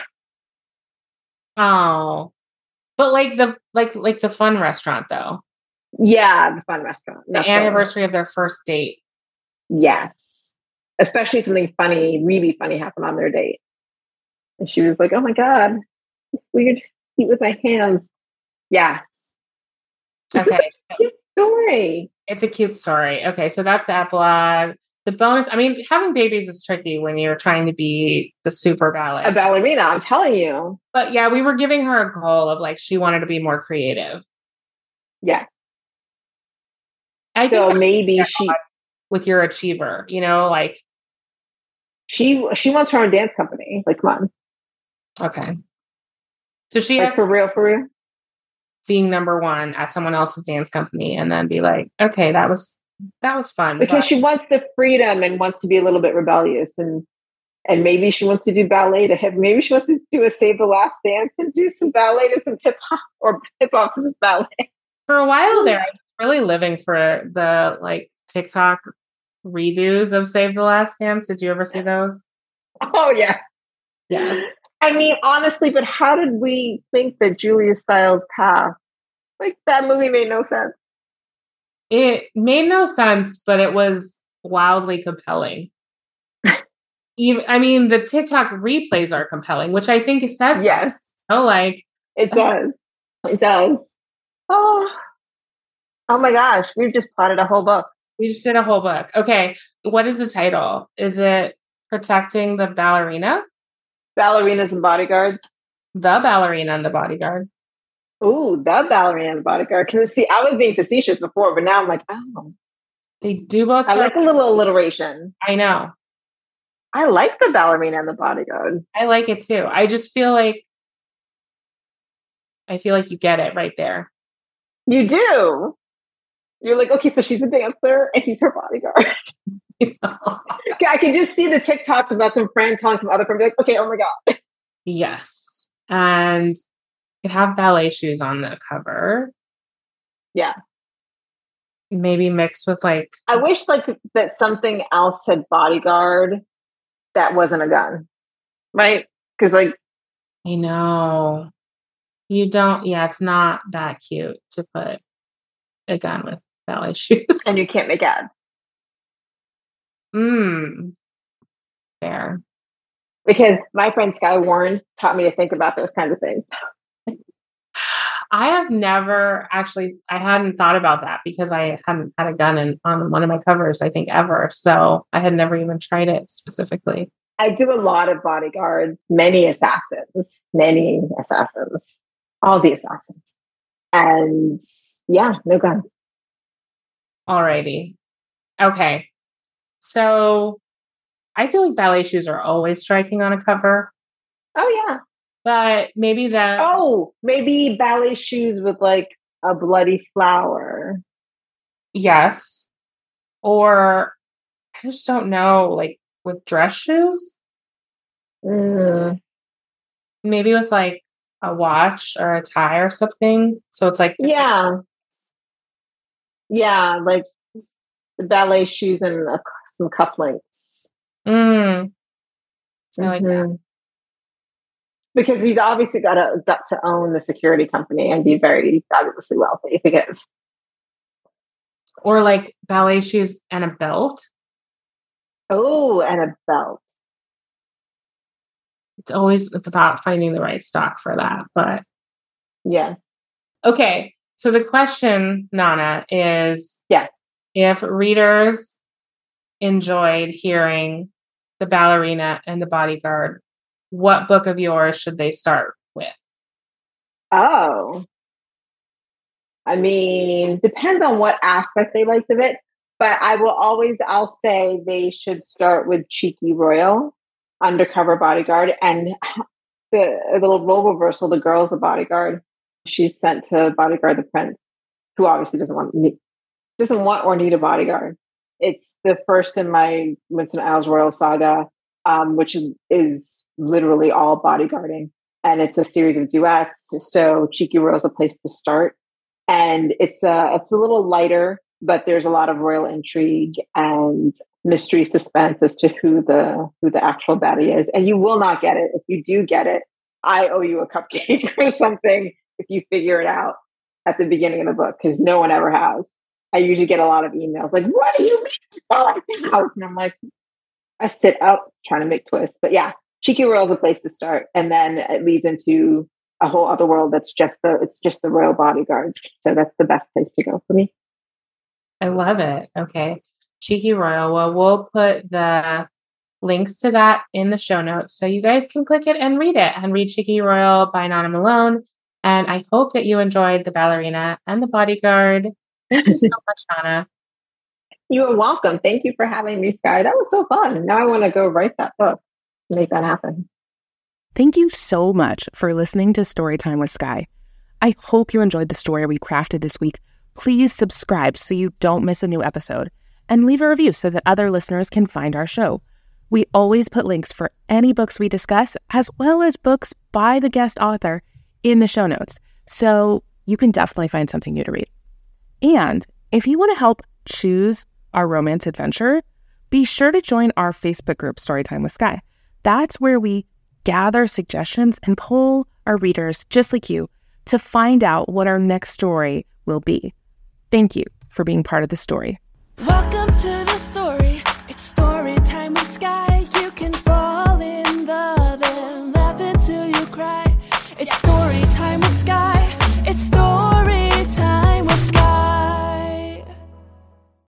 Oh, but like the, like, like the fun restaurant though. Yeah, the fun restaurant. The Not the- anniversary of their first date. Yes. Especially something funny, really funny happened on their date. And she was like, oh my God, this weird eat with my hands. Yes. This Okay. is a cute story. It's a cute story. Okay. So that's the epilogue. The bonus, I mean, having babies is tricky when you're trying to be the super ballet. A ballerina, I'm telling you. But yeah, we were giving her a goal of like, she wanted to be more creative. Yeah. I So think maybe she with your achiever, you know, like, she she wants her own dance company. Like, come on. okay. So she Like has for real, for real. being number one at someone else's dance company and then be like, okay, that was, that was fun. Because but- she wants the freedom and wants to be a little bit rebellious and And maybe she wants to do ballet to hip. Maybe she wants to do a Save the Last Dance and do some ballet to some hip hop, or hip hop to some ballet. For a while there, I was really living for the like TikTok redos of Save the Last Dance. Did you ever see those? Oh, yes. Yes. I mean, honestly, but how did we think that Julia Stiles passed? Like, that movie made no sense. It made no sense, but it was wildly compelling. Even, I mean, the TikTok replays are compelling, which I think it says. Yes. Oh, like it does. It does. Oh, oh my gosh. We've just plotted a whole book. We just did a whole book. Okay. What is the title? Is it Protecting the Ballerina? Ballerinas and Bodyguards. The Ballerina and the Bodyguard. Ooh, the Ballerina and the Bodyguard. Because see, I was being facetious before, but now I'm like, oh. They do both. I like a little alliteration. I know. I like the Ballerina and the Bodyguard. I like it too. I just feel like I feel like you get it right there. You do. You're like, okay, so she's a dancer and he's her bodyguard. I can just see the TikToks about some friend telling some other friend, like, okay, oh my God. Yes. And you have ballet shoes on the cover. Yeah. Maybe mixed with like... I wish like that something else had bodyguard that wasn't a gun. Right? Because like... I know. You don't... Yeah, it's not that cute to put a gun with ballet shoes. And you can't make ads. Mm. Fair. Because my friend Sky Warren taught me to think about those kinds of things. I have never actually, I hadn't thought about that because I hadn't had a gun in, on one of my covers, I think, ever. So I had never even tried it specifically. I do a lot of bodyguards, many assassins, many assassins, all the assassins. And yeah, no guns. Alrighty. Okay. So I feel like ballet shoes are always striking on a cover. Oh, yeah. But maybe that... Oh, maybe ballet shoes with like a bloody flower. Yes. Or I just don't know, like with dress shoes? Mm. Maybe with like a watch or a tie or something. So it's like... Yeah. Yeah, like the ballet shoes and a, some cufflinks. Mm. I like mm-hmm. that. Because he's obviously got to got to own the security company and be very fabulously wealthy because. Or like ballet shoes and a belt. Oh, and a belt. It's always, it's about finding the right stock for that, but. Yeah. Okay. So the question, Nana, is yes. If readers enjoyed hearing The Ballerina and the Bodyguard, what book of yours should they start with? Oh. I mean, depends on what aspect they liked of it. But I will always, I'll say they should start with Cheeky Royal, Undercover Bodyguard, and the, the little role reversal, the girl's the bodyguard. She's sent to bodyguard the prince, who obviously doesn't want doesn't want or need a bodyguard. It's the first in my Winston Isles Royal Saga, um, which is literally all bodyguarding, and it's a series of duets. So Cheeky Royal is a place to start, and it's a it's a little lighter, but there's a lot of royal intrigue and mystery suspense as to who the who the actual baddie is. And you will not get it. If you do get it, I owe you a cupcake or something if you figure it out at the beginning of the book, because no one ever has. I usually get a lot of emails like, what do you mean? Oh, it's out. And I'm like, I sit up trying to make twists. But yeah, Cheeky Royal is a place to start. And then it leads into a whole other world that's just the, it's just the royal bodyguards. So that's the best place to go for me. I love it. Okay. Cheeky Royal. Well, we'll put the links to that in the show notes so you guys can click it and read it and read Cheeky Royal by Nana Malone. And I hope that you enjoyed The Ballerina and the Bodyguard. Thank you so much, Nana. You are welcome. Thank you for having me, Sky. That was so fun. Now I want to go write that book and make that happen. Thank you so much for listening to Storytime with Sky. I hope you enjoyed the story we crafted this week. Please subscribe so you don't miss a new episode, and leave a review so that other listeners can find our show. We always put links for any books we discuss, as well as books by the guest author in the show notes. So you can definitely find something new to read. And if you want to help choose our romance adventure, be sure to join our Facebook group, Storytime with Sky. That's where we gather suggestions and poll our readers, just like you, to find out what our next story will be. Thank you for being part of the story. Welcome to the story. It's story time with Sky. You can fall in love and laugh until you cry. It's story time with Sky.